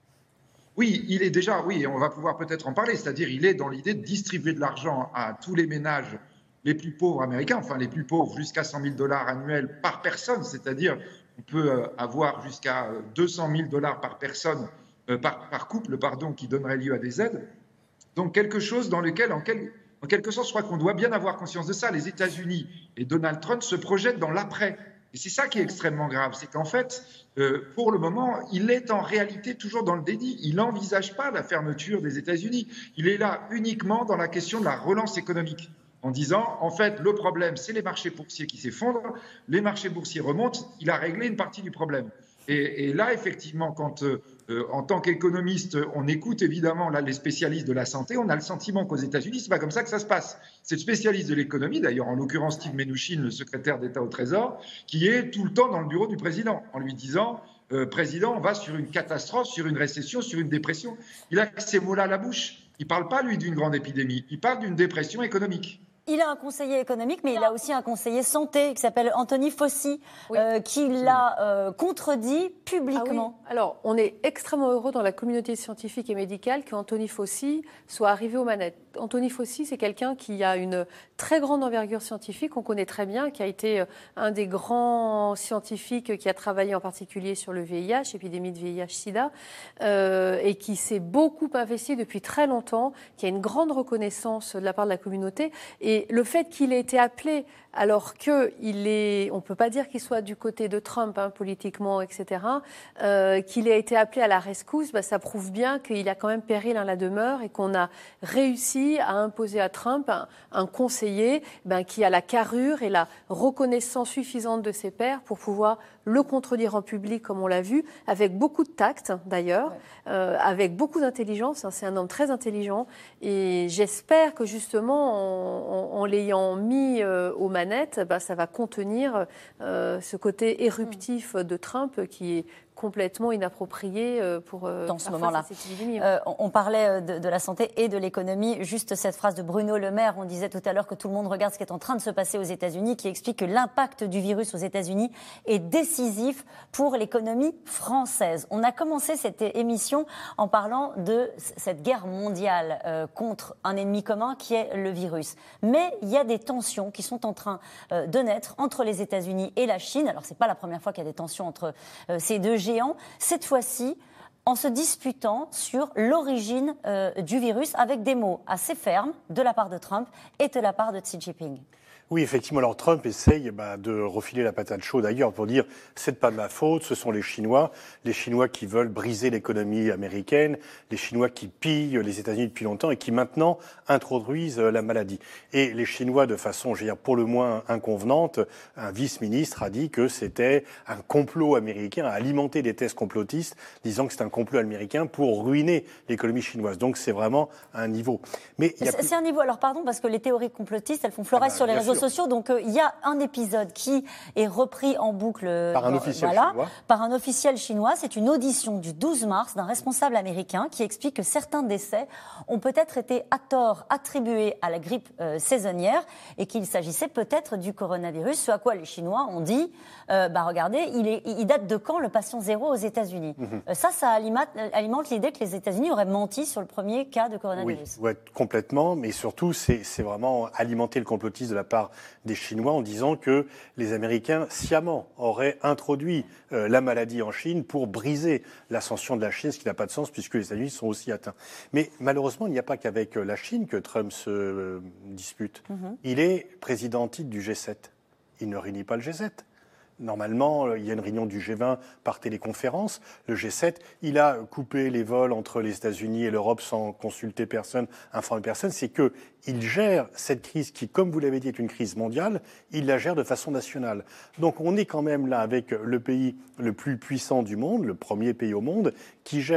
S4: Oui, il est déjà, oui, et on va pouvoir peut-être en parler, c'est-à-dire il est dans l'idée de distribuer de l'argent à tous les ménages les plus pauvres américains, enfin les plus pauvres jusqu'à cent mille dollars annuels par personne, c'est-à-dire on peut avoir jusqu'à deux cent mille dollars par personne, euh, par, par couple, pardon, qui donnerait lieu à des aides. Donc quelque chose dans lequel, en, quel, en quelque sorte, je crois qu'on doit bien avoir conscience de ça. Les États-Unis et Donald Trump se projettent dans l'après. Et c'est ça qui est extrêmement grave, c'est qu'en fait, euh, pour le moment, il est en réalité toujours dans le déni. Il n'envisage pas la fermeture des États-Unis. Il est là uniquement dans la question de la relance économique, en disant, en fait, le problème, c'est les marchés boursiers qui s'effondrent, les marchés boursiers remontent, il a réglé une partie du problème. Et, et là, effectivement, quand, euh, en tant qu'économiste, on écoute évidemment là, les spécialistes de la santé, on a le sentiment qu'aux États-Unis, c'est pas comme ça que ça se passe. C'est le spécialiste de l'économie, d'ailleurs, en l'occurrence Steve Mnuchin, le secrétaire d'État au Trésor, qui est tout le temps dans le bureau du président, en lui disant euh, « Président, on va sur une catastrophe, sur une récession, sur une dépression ». Il a ces mots-là à la bouche. Il ne parle pas, lui, d'une grande épidémie. Il parle d'une dépression économique.
S1: Il a un conseiller économique, mais il a aussi un conseiller santé qui s'appelle Anthony Fauci, oui, euh, qui l'a euh, contredit publiquement.
S3: Ah oui. Alors, on est extrêmement heureux dans la communauté scientifique et médicale qu'Anthony Fauci soit arrivé aux manettes. Anthony Fauci, c'est quelqu'un qui a une très grande envergure scientifique, qu'on connaît très bien, qui a été un des grands scientifiques qui a travaillé en particulier sur le V I H, épidémie de V I H-Sida, euh, et qui s'est beaucoup investi depuis très longtemps, qui a une grande reconnaissance de la part de la communauté. Et le fait qu'il ait été appelé, alors qu'il est, on ne peut pas dire qu'il soit du côté de Trump, hein, politiquement, et cetera, euh, qu'il ait été appelé à la rescousse, bah, ça prouve bien qu'il a quand même péril en la demeure et qu'on a réussi à imposer à Trump un, un conseiller ben, qui a la carrure et la reconnaissance suffisante de ses pairs pour pouvoir le contredire en public, comme on l'a vu, avec beaucoup de tact d'ailleurs, ouais. euh, avec beaucoup d'intelligence. Hein, c'est un homme très intelligent et j'espère que justement, en, en, en l'ayant mis euh, aux manettes, ben, ça va contenir euh, ce côté éruptif de Trump qui est complètement inapproprié pour euh,
S1: dans ce moment-là. Euh, on, on parlait de, de la santé et de l'économie. Juste cette phrase de Bruno Le Maire, on disait tout à l'heure que tout le monde regarde ce qui est en train de se passer aux États-Unis, qui explique que l'impact du virus aux États-Unis est décisif pour l'économie française. On a commencé cette émission en parlant de cette guerre mondiale euh, contre un ennemi commun qui est le virus. Mais il y a des tensions qui sont en train euh, de naître entre les États-Unis et la Chine. Alors c'est pas la première fois qu'il y a des tensions entre euh, ces deux géants, cette fois-ci en se disputant sur l'origine euh, du virus avec des mots assez fermes de la part de Trump et de la part de Xi Jinping.
S2: Oui, effectivement. Alors Trump essaye bah, de refiler la patate chaude ailleurs pour dire c'est pas de ma faute, ce sont les Chinois, les Chinois qui veulent briser l'économie américaine, les Chinois qui pillent les États-Unis depuis longtemps et qui maintenant introduisent la maladie. Et les Chinois, de façon, je veux dire, pour le moins inconvenante, un vice-ministre a dit que c'était un complot américain, a alimenté des thèses complotistes, disant que c'est un complot américain pour ruiner l'économie chinoise. Donc c'est vraiment un niveau. Mais il y a
S1: c'est,
S2: plus...
S1: c'est un niveau. Alors pardon, parce que les théories complotistes, elles font florès ah bah, sur les réseaux sociaux, donc il euh, y a un épisode qui est repris en boucle
S2: par un
S1: dans,
S2: officiel
S1: voilà,
S2: chinois.
S1: Par un officiel chinois. C'est une audition du douze mars d'un responsable américain qui explique que certains décès ont peut-être été à tort attribués à la grippe euh, saisonnière et qu'il s'agissait peut-être du coronavirus. Ce à quoi les Chinois ont dit, euh, bah regardez, il, est, il date de quand le patient zéro aux États-Unis mm-hmm. euh, Ça, ça alimente, alimente l'idée que les États-Unis auraient menti sur le premier cas de coronavirus.
S2: Oui, ouais, complètement, mais surtout, c'est, c'est vraiment alimenter le complotisme de la part des Chinois en disant que les Américains sciemment auraient introduit euh, la maladie en Chine pour briser l'ascension de la Chine, ce qui n'a pas de sens puisque les États-Unis sont aussi atteints. Mais malheureusement, il n'y a pas qu'avec la Chine que Trump se euh, dispute. Mm-hmm. Il est président en titre du G sept. Il ne réunit pas le G sept. Normalement, il y a une réunion du G vingt par téléconférence. Le G sept, il a coupé les vols entre les États-Unis et l'Europe sans consulter personne, informer personne. C'est qu'il gère cette crise qui, comme vous l'avez dit, est une crise mondiale. Il la gère de façon nationale. Donc on est quand même là avec le pays le plus puissant du monde, le premier pays au monde, qui gère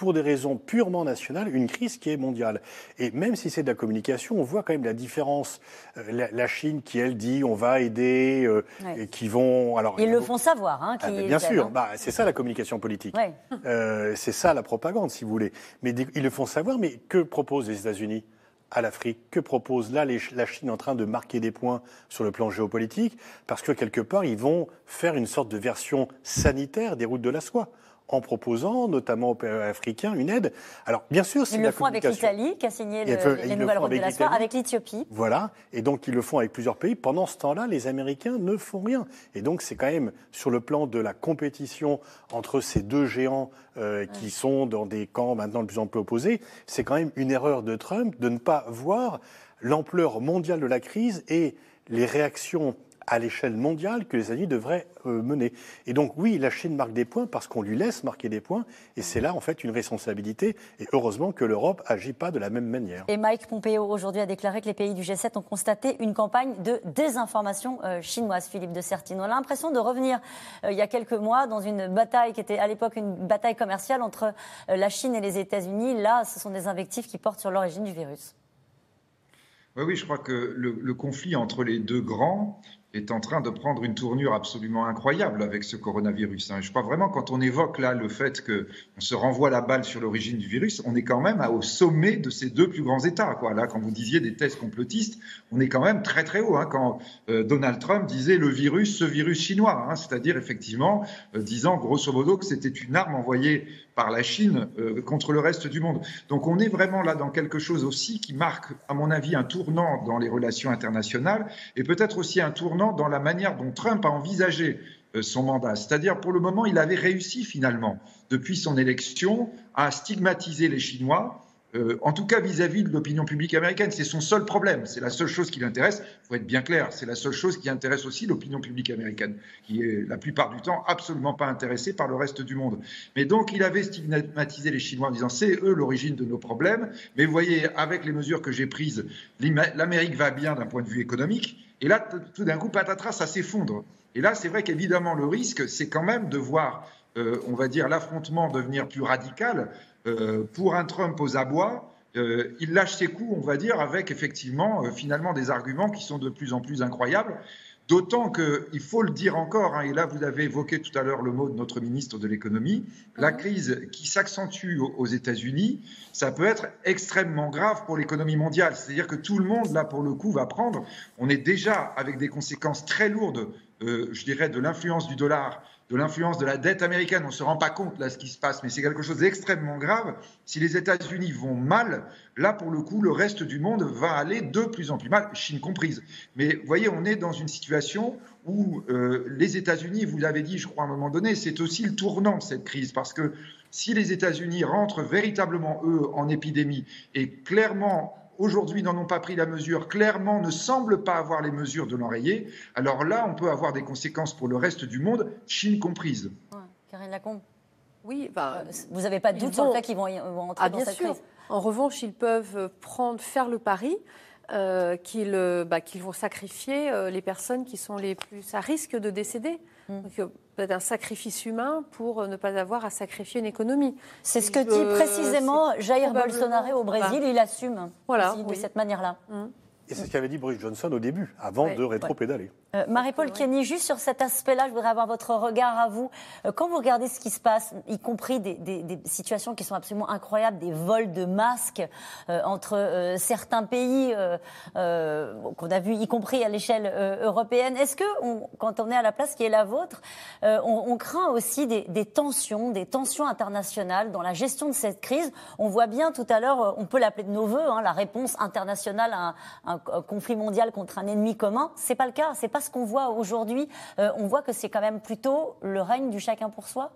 S2: pour des raisons purement nationales, une crise qui est mondiale. Et même si c'est de la communication, on voit quand même la différence. Euh, la, la Chine qui, elle, dit on va aider, euh, ouais. et qui vont... Alors,
S1: ils, ils le vont savoir. Hein, qui
S2: ah, bien sûr, bah, c'est ça la communication politique. Ouais. Euh, c'est ça la propagande, si vous voulez. Mais ils le font savoir, mais que proposent les États-Unis à l'Afrique? Que propose là les, la Chine en train de marquer des points sur le plan géopolitique? Parce que quelque part, ils vont faire une sorte de version sanitaire des routes de la soie, en proposant, notamment aux pays africains, une aide. Alors, bien sûr, c'est
S1: ils
S2: de la
S1: le font avec l'Italie, qui a signé le,
S2: peut,
S1: les nouvelles routes de la soie, avec l'Éthiopie.
S2: Voilà, et donc ils le font avec plusieurs pays. Pendant ce temps-là, les Américains ne font rien. Et donc, c'est quand même, sur le plan de la compétition entre ces deux géants euh, qui ouais. sont dans des camps maintenant de plus en plus opposés, c'est quand même une erreur de Trump de ne pas voir l'ampleur mondiale de la crise et les réactions à l'échelle mondiale que les États-Unis devraient euh, mener. Et donc oui, la Chine marque des points parce qu'on lui laisse marquer des points, et c'est là en fait une responsabilité, et heureusement que l'Europe agit pas de la même manière.
S1: Et Mike Pompeo aujourd'hui a déclaré que les pays du G sept ont constaté une campagne de désinformation euh, chinoise. Philippe de Sertine, on a l'impression de revenir euh, il y a quelques mois dans une bataille qui était à l'époque une bataille commerciale entre euh, la Chine et les États-Unis. Là, ce sont des invectives qui portent sur l'origine du virus.
S4: Oui, oui, je crois que le, le conflit entre les deux grands est en train de prendre une tournure absolument incroyable avec ce coronavirus. Je crois vraiment, quand on évoque là le fait qu'on se renvoie la balle sur l'origine du virus, on est quand même au sommet de ces deux plus grands États. Quoi. Là, quand vous disiez des thèses complotistes, on est quand même très très haut. Hein, quand euh, Donald Trump disait le virus, ce virus chinois, hein, c'est-à-dire effectivement euh, disant grosso modo que c'était une arme envoyée par la Chine euh, contre le reste du monde. Donc on est vraiment là dans quelque chose aussi qui marque, à mon avis, un tournant dans les relations internationales et peut-être aussi un tournant dans la manière dont Trump a envisagé euh, son mandat. C'est-à-dire, pour le moment, il avait réussi finalement, depuis son élection, à stigmatiser les Chinois, euh, en tout cas vis-à-vis de l'opinion publique américaine. C'est son seul problème, c'est la seule chose qui l'intéresse. Il faut être bien clair, c'est la seule chose qui intéresse aussi l'opinion publique américaine, qui est la plupart du temps absolument pas intéressée par le reste du monde. Mais donc, il avait stigmatisé les Chinois en disant c'est eux l'origine de nos problèmes, mais vous voyez, avec les mesures que j'ai prises, l'Amérique va bien d'un point de vue économique. Et là, tout d'un coup, patatras, ça s'effondre. Et là, c'est vrai qu'évidemment, le risque, c'est quand même de voir, euh, on va dire, l'affrontement devenir plus radical. Euh, pour un Trump aux abois, euh, il lâche ses coups, on va dire, avec effectivement, euh, finalement, des arguments qui sont de plus en plus incroyables. D'autant qu'il faut le dire encore, hein, et là vous avez évoqué tout à l'heure le mot de notre ministre de l'économie, la crise qui s'accentue aux États-Unis, ça peut être extrêmement grave pour l'économie mondiale. C'est-à-dire que tout le monde, là pour le coup, va prendre, on est déjà avec des conséquences très lourdes, euh, je dirais, de l'influence du dollar, de l'influence de la dette américaine. On ne se rend pas compte là ce qui se passe, mais c'est quelque chose d'extrêmement grave. Si les États-Unis vont mal, là pour le coup, le reste du monde va aller de plus en plus mal, Chine comprise. Mais vous voyez, on est dans une situation où euh, les États-Unis, vous l'avez dit, je crois à un moment donné, c'est aussi le tournant de cette crise, parce que si les États-Unis rentrent véritablement, eux, en épidémie, et clairement aujourd'hui n'en ont pas pris la mesure, clairement ne semblent pas avoir les mesures de l'enrayer, alors là, on peut avoir des conséquences pour le reste du monde, Chine comprise.
S1: Ouais, Karine Lacombe.
S3: Oui, bah,
S1: vous n'avez pas de doute
S3: vont...
S1: sur le fait qu'ils vont, vont entrer
S3: ah,
S1: dans
S3: bien
S1: cette
S3: sûr.
S1: crise?
S3: En revanche, ils peuvent prendre, faire le pari euh, qu'ils, bah, qu'ils vont sacrifier euh, les personnes qui sont les plus à risque de décéder. Mmh. Donc, euh, peut-être un sacrifice humain pour ne pas avoir à sacrifier une économie.
S1: C'est ce que je... dit précisément Jair Bolsonaro au Brésil.
S3: Bah,
S1: il assume
S3: voilà,
S1: aussi,
S3: oui.
S1: de cette manière-là.
S3: Mmh.
S2: Et c'est ce qu'avait dit Boris Johnson au début, avant ouais, de rétro-pédaler.
S1: Ouais. Euh, Marie-Paul ouais. Kenny, juste sur cet aspect-là, je voudrais avoir votre regard à vous. Euh, quand vous regardez ce qui se passe, y compris des, des, des situations qui sont absolument incroyables, des vols de masques euh, entre euh, certains pays euh, euh, qu'on a vu, y compris à l'échelle euh, européenne, est-ce que, on, quand on est à la place qui est la vôtre, euh, on, on craint aussi des, des tensions, des tensions internationales dans la gestion de cette crise? On voit bien tout à l'heure, on peut l'appeler de nos voeux, hein, la réponse internationale à un, un un conflit mondial contre un ennemi commun, c'est pas le cas, c'est pas ce qu'on voit aujourd'hui. Euh, on voit que c'est quand même plutôt le règne du chacun pour soi.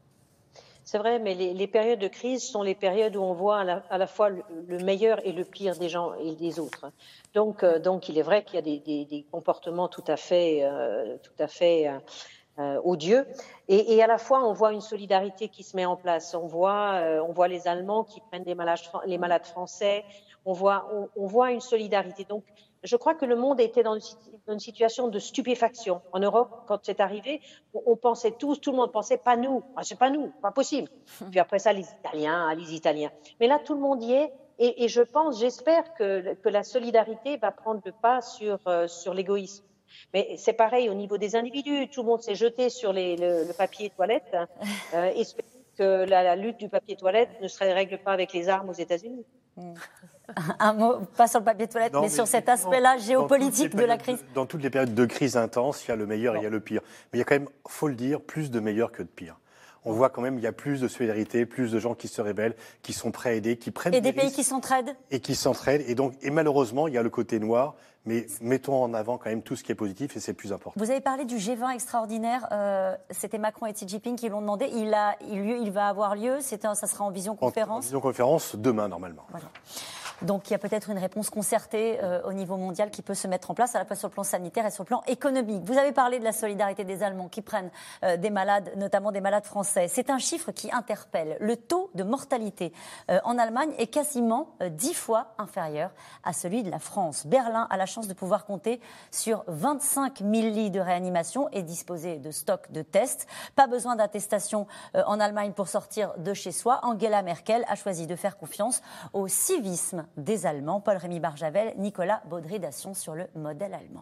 S5: C'est vrai, mais les, les périodes de crise sont les périodes où on voit à la, à la fois le, le meilleur et le pire des gens et des autres. Donc, euh, donc il est vrai qu'il y a des, des, des comportements tout à fait, euh, tout à fait euh, euh, odieux. Et, et à la fois, on voit une solidarité qui se met en place. On voit, euh, on voit les Allemands qui prennent les malades, les malades français. On voit, on, on voit une solidarité. Donc, je crois que le monde était dans une, dans une situation de stupéfaction. En Europe, quand c'est arrivé, on, on pensait tous, tout le monde pensait, pas nous, ah, c'est pas nous, pas possible. Puis après ça, les Italiens, ah, les Italiens. Mais là, tout le monde y est. Et, et je pense, j'espère que, que la solidarité va prendre le pas sur, euh, sur l'égoïsme. Mais c'est pareil au niveau des individus. Tout le monde s'est jeté sur les, le, le papier toilette. Hein. Euh, espérons que la, la lutte du papier toilette ne se règle pas avec les armes aux États-Unis.
S1: Un mot, pas sur le papier toilette, non, mais, mais sur cet aspect-là géopolitique de la crise.
S2: Dans toutes les périodes de crise intense, il y a le meilleur et il y a le pire. Mais il y a quand même, faut le dire, plus de meilleur que de pire. On voit quand même qu'il y a plus de solidarité, plus de gens qui se révèlent, qui sont prêts à aider, qui prennent
S1: et des, des pays
S2: risques,
S1: qui s'entraident.
S2: Et qui s'entraident. Et donc, et malheureusement, il y a le côté noir. Mais mettons en avant quand même tout ce qui est positif et c'est le plus important.
S1: Vous avez parlé du G vingt extraordinaire. Euh, c'était Macron et Xi Jinping qui l'ont demandé. Il, a, il, il va avoir lieu. Un, ça sera en visioconférence. En, en
S2: visioconférence demain normalement.
S1: Voilà. Donc il y a peut-être une réponse concertée euh, au niveau mondial qui peut se mettre en place, à la fois sur le plan sanitaire et sur le plan économique. Vous avez parlé de la solidarité des Allemands qui prennent euh, des malades, notamment des malades français. C'est un chiffre qui interpelle. Le taux de mortalité euh, en Allemagne est quasiment euh, dix fois inférieur à celui de la France. Berlin a la chance de pouvoir compter sur vingt-cinq mille lits de réanimation et disposer de stocks de tests. Pas besoin d'attestation euh, en Allemagne pour sortir de chez soi. Angela Merkel a choisi de faire confiance au civisme des Allemands. Paul-Rémy Barjavel, Nicolas Baudry-Dasson sur le modèle allemand.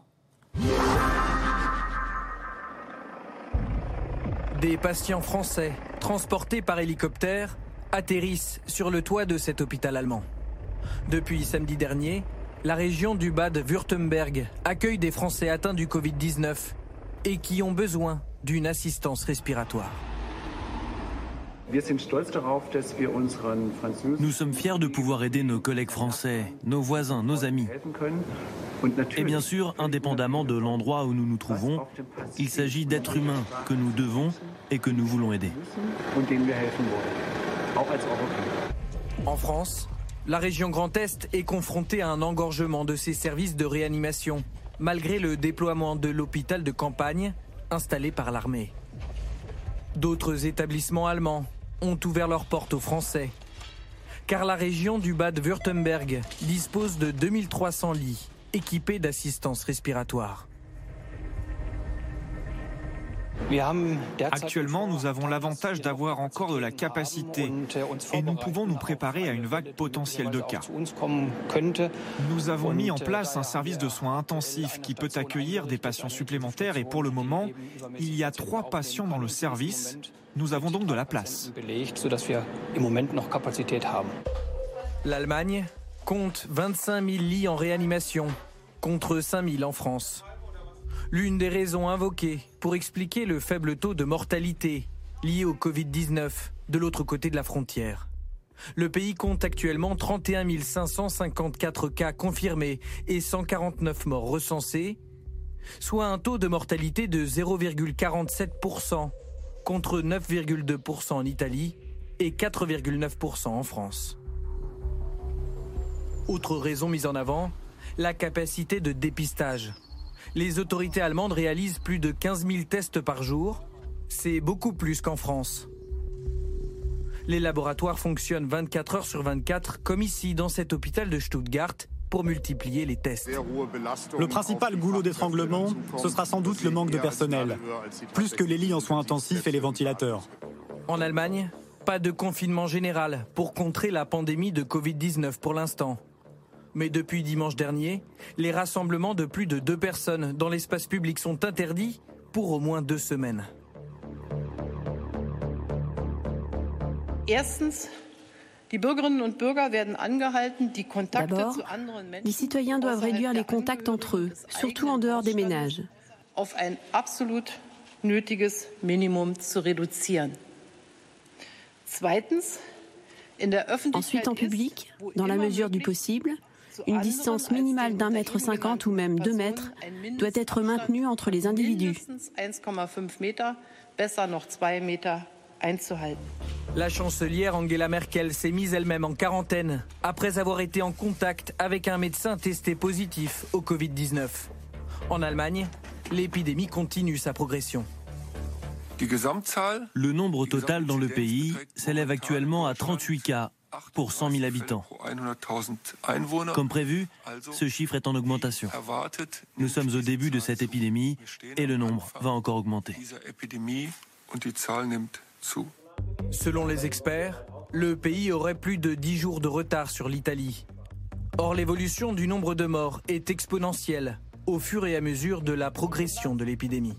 S9: Des patients français transportés par hélicoptère atterrissent sur le toit de cet hôpital allemand. Depuis samedi dernier, la région du Bade-Württemberg accueille des Français atteints du covid dix-neuf et qui ont besoin d'une assistance respiratoire.
S6: Nous sommes fiers de pouvoir aider nos collègues français, nos voisins, nos amis. Et bien sûr, indépendamment de l'endroit où nous nous trouvons, il s'agit d'êtres humains que nous devons et que nous voulons aider.
S9: En France, la région Grand Est est confrontée à un engorgement de ses services de réanimation, malgré le déploiement de l'hôpital de campagne installé par l'armée. D'autres établissements allemands ont ouvert leurs portes aux Français, car la région du Bade-Württemberg dispose de deux mille trois cents lits équipés d'assistance respiratoire.
S7: Actuellement, nous avons l'avantage d'avoir encore de la capacité et nous pouvons nous préparer à une vague potentielle de cas. Nous avons mis en place un service de soins intensifs qui peut accueillir des patients supplémentaires et pour le moment, il y a trois patients dans le service. Nous avons donc de la place.
S9: L'Allemagne compte vingt-cinq mille lits en réanimation, contre cinq mille en France. L'une des raisons invoquées pour expliquer le faible taux de mortalité lié au covid dix-neuf de l'autre côté de la frontière. Le pays compte actuellement trente et un mille cinq cent cinquante-quatre cas confirmés et cent quarante-neuf morts recensés, soit un taux de mortalité de zéro virgule quarante-sept pour cent contre neuf virgule deux pour cent en Italie et quatre virgule neuf pour cent en France. Autre raison mise en avant, la capacité de dépistage. Les autorités allemandes réalisent plus de quinze mille tests par jour. C'est beaucoup plus qu'en France. Les laboratoires fonctionnent vingt-quatre heures sur vingt-quatre, comme ici dans cet hôpital de Stuttgart, pour multiplier les tests.
S12: Le principal goulot d'étranglement, ce sera sans doute le manque de personnel, plus que les lits en soins intensifs et les ventilateurs.
S9: En Allemagne, pas de confinement général pour contrer la pandémie de covid dix-neuf pour l'instant. Mais depuis dimanche dernier, les rassemblements de plus de deux personnes dans l'espace public sont interdits pour au moins deux semaines.
S13: D'abord, les citoyens doivent réduire les contacts entre eux, surtout en dehors des ménages. Ensuite, en public, dans la mesure du possible, une distance minimale d'un mètre cinquante ou même deux mètres doit être maintenue entre les individus.
S9: La chancelière Angela Merkel s'est mise elle-même en quarantaine après avoir été en contact avec un médecin testé positif au covid dix-neuf. En Allemagne, l'épidémie continue sa progression.
S6: Le nombre total dans le pays s'élève actuellement à trente-huit cas, pour cent mille habitants. Comme prévu, ce chiffre est en augmentation. Nous sommes au début de cette épidémie et le nombre va encore augmenter.
S9: Selon les experts, le pays aurait plus de dix jours de retard sur l'Italie. Or, l'évolution du nombre de morts est exponentielle au fur et à mesure de la progression de l'épidémie.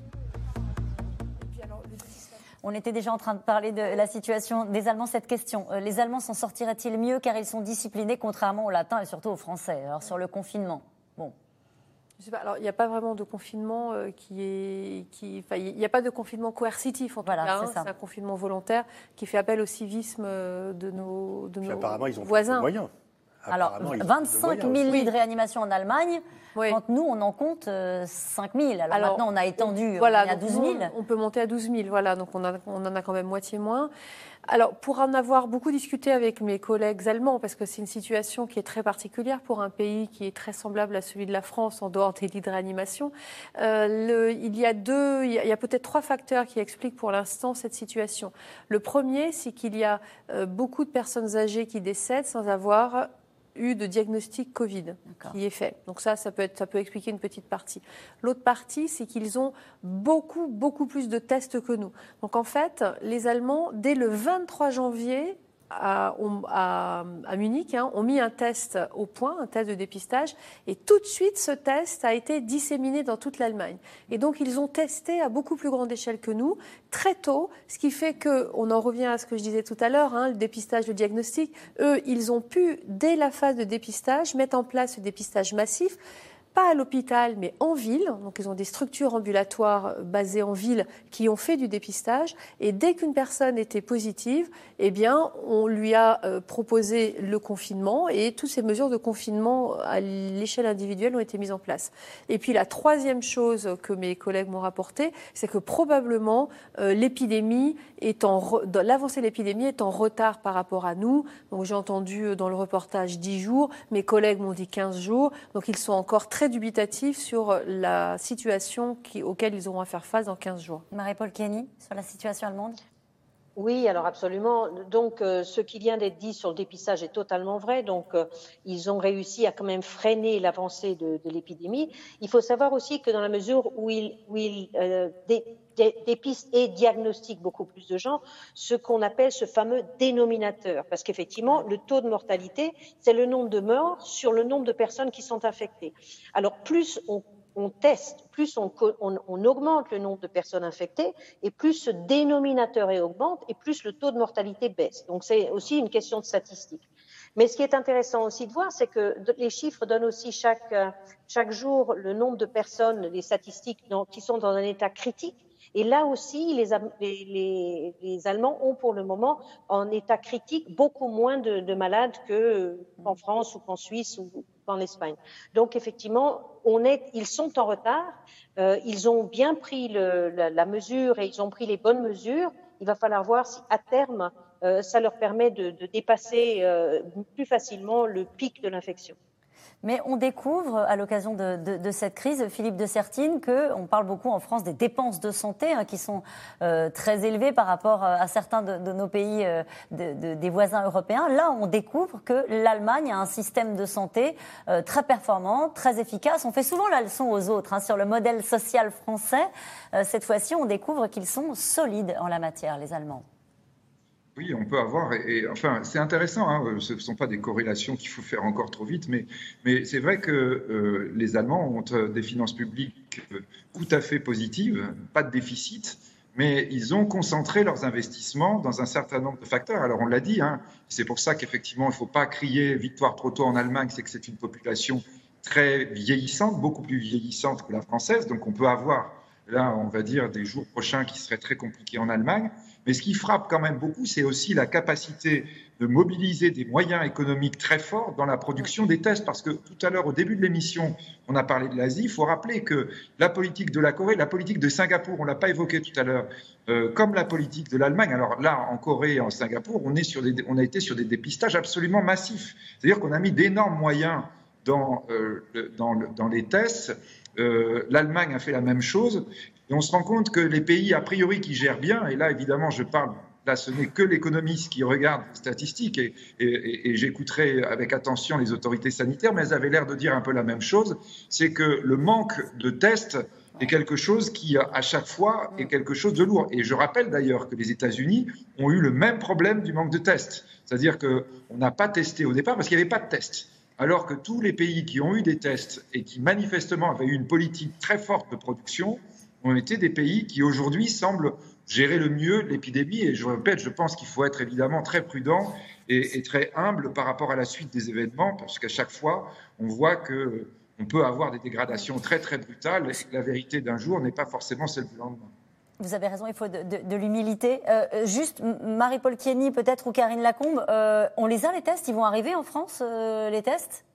S1: On était déjà en train de parler de la situation des Allemands. Cette question, les Allemands s'en sortiraient-ils mieux car ils sont disciplinés contrairement aux Latins et surtout aux Français? Alors sur le confinement, bon.
S3: Je sais pas, alors il n'y a pas vraiment de confinement euh, qui est, qui, enfin il n'y a pas de confinement coercitif en tout
S1: voilà,
S3: cas.
S1: C'est,
S3: hein, c'est un confinement volontaire qui fait appel au civisme de nos, de nos
S2: apparemment, ils ont
S3: voisins.
S2: Moyens.
S1: Alors, vingt-cinq mille lits de réanimation en Allemagne, oui. Quand nous, on en compte euh, cinq mille. Alors, Alors maintenant, on a étendu,
S3: voilà,
S1: on est à douze mille.
S3: On peut monter à douze mille, voilà, donc on, a, on en a quand même moitié moins. Alors, pour en avoir beaucoup discuté avec mes collègues allemands, parce que c'est une situation qui est très particulière pour un pays qui est très semblable à celui de la France en dehors des lits de réanimation, euh, le, il y a deux, il y a, il y a peut-être trois facteurs qui expliquent pour l'instant cette situation. Le premier, c'est qu'il y a euh, beaucoup de personnes âgées qui décèdent sans avoir eu de diagnostic Covid D'accord. qui est fait. Donc ça, ça peut, être, ça peut expliquer une petite partie. L'autre partie, c'est qu'ils ont beaucoup, beaucoup plus de tests que nous. Donc en fait, les Allemands, dès le vingt-trois janvier, à, à, à Munich, hein, ont mis un test au point, un test de dépistage, et tout de suite, ce test a été disséminé dans toute l'Allemagne. Et donc, ils ont testé à beaucoup plus grande échelle que nous, très tôt, ce qui fait qu'on en revient à ce que je disais tout à l'heure, hein, le dépistage, le diagnostic. Eux, ils ont pu, dès la phase de dépistage, mettre en place ce dépistage massif, pas à l'hôpital, mais en ville. Donc, ils ont des structures ambulatoires basées en ville qui ont fait du dépistage. Et dès qu'une personne était positive, eh bien, on lui a euh, proposé le confinement et toutes ces mesures de confinement à l'échelle individuelle ont été mises en place. Et puis, la troisième chose que mes collègues m'ont rapporté, c'est que probablement euh, l'épidémie est en re... l'avancée de l'épidémie est en retard par rapport à nous. Donc, j'ai entendu dans le reportage dix jours. Mes collègues m'ont dit quinze jours. Donc, ils sont encore très dubitatifs sur la situation qui, auquel ils auront à faire face dans quinze jours.
S1: Marie-Paul Kenny, sur la situation allemande?
S5: Oui, alors absolument. Donc, euh, ce qui vient d'être dit sur le dépistage est totalement vrai. Donc, euh, ils ont réussi à quand même freiner l'avancée de, de l'épidémie. Il faut savoir aussi que dans la mesure où ils, où ils euh, dé, dé, dépistent et diagnostiquent beaucoup plus de gens, ce qu'on appelle ce fameux dénominateur. Parce qu'effectivement, le taux de mortalité, c'est le nombre de morts sur le nombre de personnes qui sont infectées. Alors, plus on on teste, plus on, on, on augmente le nombre de personnes infectées, et plus ce dénominateur augmente, et plus le taux de mortalité baisse. Donc c'est aussi une question de statistique. Mais ce qui est intéressant aussi de voir, c'est que les chiffres donnent aussi chaque, chaque jour le nombre de personnes, les statistiques dans, qui sont dans un état critique. Et là aussi, les, les, les Allemands ont pour le moment, en état critique, beaucoup moins de, de malades qu'en France ou qu'en Suisse ou qu'en Espagne. Donc, effectivement, on est, ils sont en retard. Euh, ils ont bien pris le, la, la mesure et ils ont pris les bonnes mesures. Il va falloir voir si, à terme, euh, ça leur permet de, de dépasser euh, plus facilement le pic de l'infection.
S1: Mais on découvre, à l'occasion de, de, de cette crise, Philippe de Sertine, qu'on parle beaucoup en France des dépenses de santé hein, qui sont euh, très élevées par rapport à certains de, de nos pays, euh, de, de, des voisins européens. Là, on découvre que l'Allemagne a un système de santé euh, très performant, très efficace. On fait souvent la leçon aux autres hein, sur le modèle social français. Euh, cette fois-ci, on découvre qu'ils sont solides en la matière, les Allemands.
S4: Oui, on peut avoir, et, et enfin, c'est intéressant, hein, ce ne sont pas des corrélations qu'il faut faire encore trop vite, mais, mais c'est vrai que euh, les Allemands ont euh, des finances publiques euh, tout à fait positives, pas de déficit, mais ils ont concentré leurs investissements dans un certain nombre de facteurs. Alors on l'a dit, hein, c'est pour ça qu'effectivement, il ne faut pas crier victoire trop tôt en Allemagne, c'est que c'est une population très vieillissante, beaucoup plus vieillissante que la française, donc on peut avoir, là, on va dire, des jours prochains qui seraient très compliqués en Allemagne. Mais ce qui frappe quand même beaucoup, c'est aussi la capacité de mobiliser des moyens économiques très forts dans la production des tests. Parce que tout à l'heure, au début de l'émission, on a parlé de l'Asie. Il faut rappeler que la politique de la Corée, la politique de Singapour, on ne l'a pas évoqué tout à l'heure, euh, comme la politique de l'Allemagne. Alors là, en Corée et en Singapour, on, est sur des, on a été sur des dépistages absolument massifs. C'est-à-dire qu'on a mis d'énormes moyens dans, euh, dans, le, dans les tests. Euh, L'Allemagne a fait la même chose. Et on se rend compte que les pays, a priori, qui gèrent bien, et là, évidemment, je parle là ce n'est que l'économiste qui regarde les statistiques et, et, et, et j'écouterai avec attention les autorités sanitaires, mais elles avaient l'air de dire un peu la même chose, c'est que le manque de tests est quelque chose qui, à chaque fois, est quelque chose de lourd. Et je rappelle d'ailleurs que les États-Unis ont eu le même problème du manque de tests. C'est-à-dire qu'on n'a pas testé au départ parce qu'il n'y avait pas de tests. Alors que tous les pays qui ont eu des tests et qui manifestement avaient eu une politique très forte de production ont été des pays qui aujourd'hui semblent gérer le mieux l'épidémie. Et je répète, je pense qu'il faut être évidemment très prudent et, et très humble par rapport à la suite des événements, parce qu'à chaque fois, on voit que on peut avoir des dégradations très très brutales et la vérité d'un jour n'est pas forcément celle du lendemain.
S1: Vous avez raison, il faut de, de, de l'humilité. Euh, juste, Marie-Paule Kieny peut-être ou Karine Lacombe, euh, on les a les tests? Ils vont arriver en France, euh, les tests?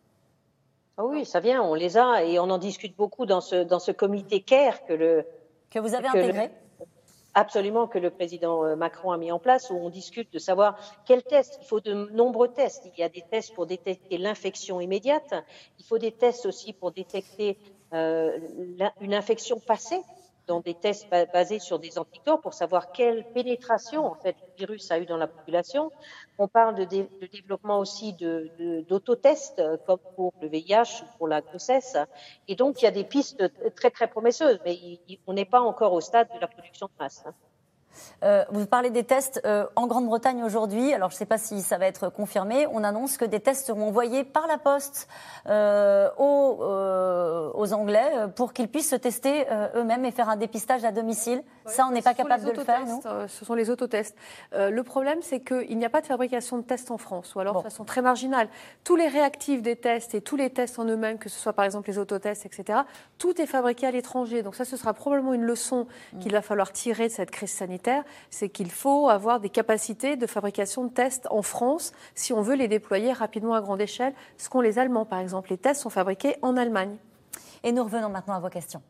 S5: Ah oui, ça vient, on les a et on en discute beaucoup dans ce, dans ce comité CARE que, le,
S1: que vous avez
S5: que
S1: intégré
S5: le, Absolument, que le président Macron a mis en place, où on discute de savoir quels tests. Il faut de nombreux tests. Il y a des tests pour détecter l'infection immédiate. Il faut des tests aussi pour détecter euh, une infection passée, donc des tests basés sur des anticorps pour savoir quelle pénétration en fait le virus a eu dans la population. On parle de, dé, de développement aussi de, de, d'autotests comme pour le V I H ou pour la grossesse. Et donc il y a des pistes très très prometteuses, mais il, on n'est pas encore au stade de la production de masse.
S1: Euh, vous parlez des tests euh, en Grande-Bretagne aujourd'hui. Alors, je ne sais pas si ça va être confirmé. On annonce que des tests seront envoyés par la poste euh, aux, euh, aux Anglais pour qu'ils puissent se tester euh, eux-mêmes et faire un dépistage à domicile. Oui, ça, on n'est pas capable de le faire, non ?
S3: Ce sont les autotests. Euh, le problème, c'est qu'il n'y a pas de fabrication de tests en France, ou alors bon. de façon très marginale. Tous les réactifs des tests et tous les tests en eux-mêmes, que ce soit par exemple les autotests, et cetera, tout est fabriqué à l'étranger. Donc ça, ce sera probablement une leçon mmh. qu'il va falloir tirer de cette crise sanitaire. C'est qu'il faut avoir des capacités de fabrication de tests en France si on veut les déployer rapidement à grande échelle, ce qu'ont les Allemands, par exemple. Les tests sont fabriqués en Allemagne.
S1: Et nous revenons maintenant à vos questions.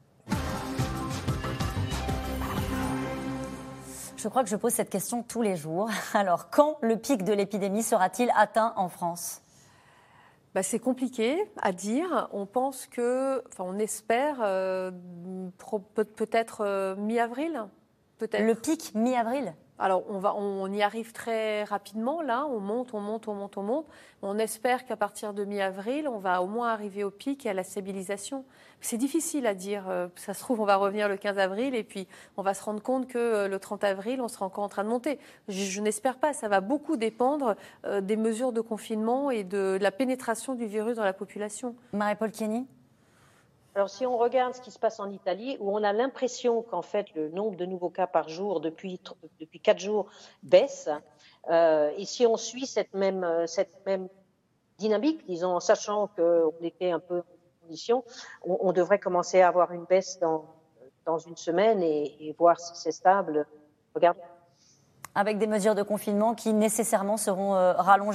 S1: Je crois que je pose cette question tous les jours. Alors, quand le pic de l'épidémie sera-t-il atteint en France ?
S3: Bah, c'est compliqué à dire. On pense que, enfin, on espère euh, peut-être euh, mi-avril. Peut-être.
S1: Le pic mi-avril ?
S3: Alors, on, va, on y arrive très rapidement, là. On monte, on monte, on monte, on monte. On espère qu'à partir de mi-avril, on va au moins arriver au pic et à la stabilisation. C'est difficile à dire. Ça se trouve, on va revenir le quinze avril et puis on va se rendre compte que le trente avril, on sera encore en train de monter. Je, je n'espère pas. Ça va beaucoup dépendre euh, des mesures de confinement et de, de la pénétration du virus dans la population.
S1: Marie-Paule Kieny ?
S5: Alors, si on regarde ce qui se passe en Italie, où on a l'impression qu'en fait, le nombre de nouveaux cas par jour, depuis, depuis quatre jours, baisse, euh, et si on suit cette même, cette même dynamique, disons, en sachant qu'on était un peu en condition, on, on devrait commencer à avoir une baisse dans, dans une semaine et, et voir si c'est stable. Regardez.
S1: Avec des mesures de confinement qui nécessairement seront euh, rallongées ?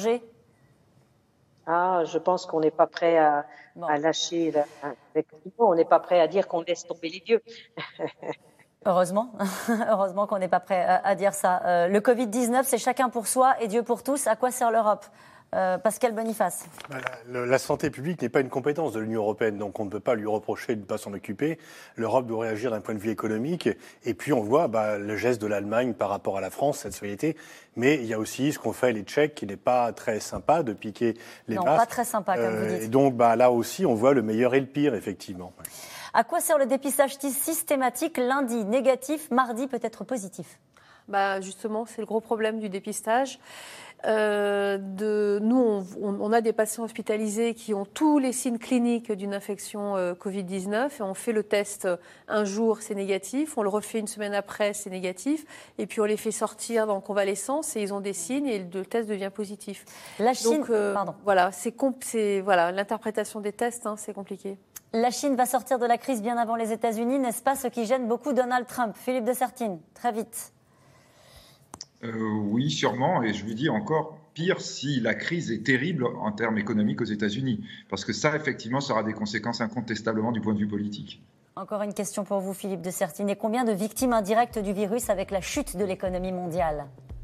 S5: Ah, je pense qu'on n'est pas prêt à, bon. à lâcher. La, on n'est pas prêt à dire qu'on laisse tomber les dieux.
S1: Heureusement, heureusement qu'on n'est pas prêt à, à dire ça. Euh, le covid dix-neuf, c'est chacun pour soi et Dieu pour tous. À quoi sert l'Europe ? Euh, Pascal Boniface.
S2: La, la santé publique n'est pas une compétence de l'Union européenne, donc on ne peut pas lui reprocher de ne pas s'en occuper. L'Europe doit réagir d'un point de vue économique. Et puis on voit bah, le geste de l'Allemagne par rapport à la France, cette solidarité. Mais il y a aussi ce qu'ont fait les Tchèques, qui n'est pas très sympa, de piquer les
S1: non,
S2: masques.
S1: Non, pas très sympa, comme euh, vous dites.
S2: Et donc bah, là aussi, on voit le meilleur et le pire, effectivement.
S1: À quoi sert le dépistage systématique lundi négatif, mardi peut-être positif ?
S3: Bah, justement, c'est le gros problème du dépistage. Euh, de, nous, on, on a des patients hospitalisés qui ont tous les signes cliniques d'une infection euh, covid dix-neuf et on fait le test un jour, c'est négatif, on le refait une semaine après, c'est négatif, et puis on les fait sortir en convalescence et ils ont des signes et le test devient positif.
S1: La Chine,
S3: Donc, euh,
S1: pardon.
S3: Voilà, c'est, c'est voilà, l'interprétation des tests, hein, c'est compliqué.
S1: La Chine va sortir de la crise bien avant les États-Unis, n'est-ce pas ce qui gêne beaucoup Donald Trump ? Philippe de Sertine, très vite.
S4: Euh, oui, sûrement, et je vous dis encore pire si la crise est terrible en termes économiques aux États-Unis, parce que ça, effectivement, ça aura des conséquences incontestablement du point de vue politique.
S1: Encore une question pour vous, Philippe de Sertine. Et combien de victimes indirectes du virus avec la chute de l'économie mondiale ?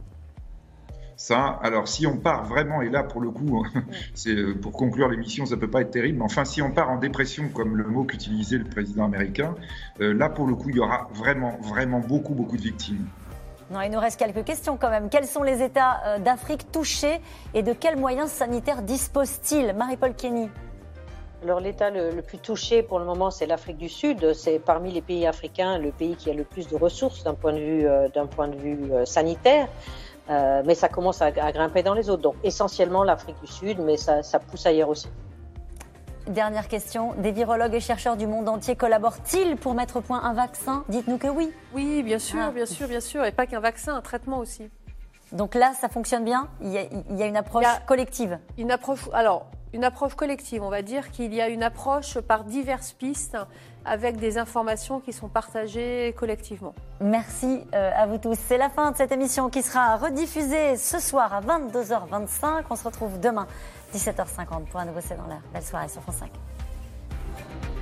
S4: Ça, alors si on part vraiment, et là pour le coup, c'est pour conclure l'émission, ça peut pas être terrible, mais enfin si on part en dépression, comme le mot qu'utilisait le président américain, euh, là pour le coup, il y aura vraiment, vraiment beaucoup, beaucoup de victimes.
S1: Non, il nous reste quelques questions quand même. Quels sont les États d'Afrique touchés et de quels moyens sanitaires disposent-ils? Marie-Paul Kenny.
S5: Alors l'État le, le plus touché pour le moment, c'est l'Afrique du Sud. C'est parmi les pays africains le pays qui a le plus de ressources d'un point de vue, euh, d'un point de vue euh, sanitaire. Euh, mais ça commence à, à grimper dans les autres. Donc essentiellement l'Afrique du Sud, mais ça, ça pousse ailleurs aussi.
S1: Dernière question. Des virologues et chercheurs du monde entier collaborent-ils pour mettre au point un vaccin? Dites-nous que oui.
S3: Oui, bien sûr,
S1: ah.
S3: bien sûr, bien sûr. Et pas qu'un vaccin, un traitement aussi.
S1: Donc là, ça fonctionne bien? Il y a, il y a une approche
S3: il y a
S1: collective?
S3: Une approche, alors, une approche collective, on va dire qu'il y a une approche par diverses pistes avec des informations qui sont partagées collectivement.
S1: Merci euh, à vous tous. C'est la fin de cette émission qui sera rediffusée ce soir à vingt-deux heures vingt-cinq. On se retrouve demain, dix-sept heures cinquante, pour un nouveau C'est dans l'air. Belle soirée sur France cinq.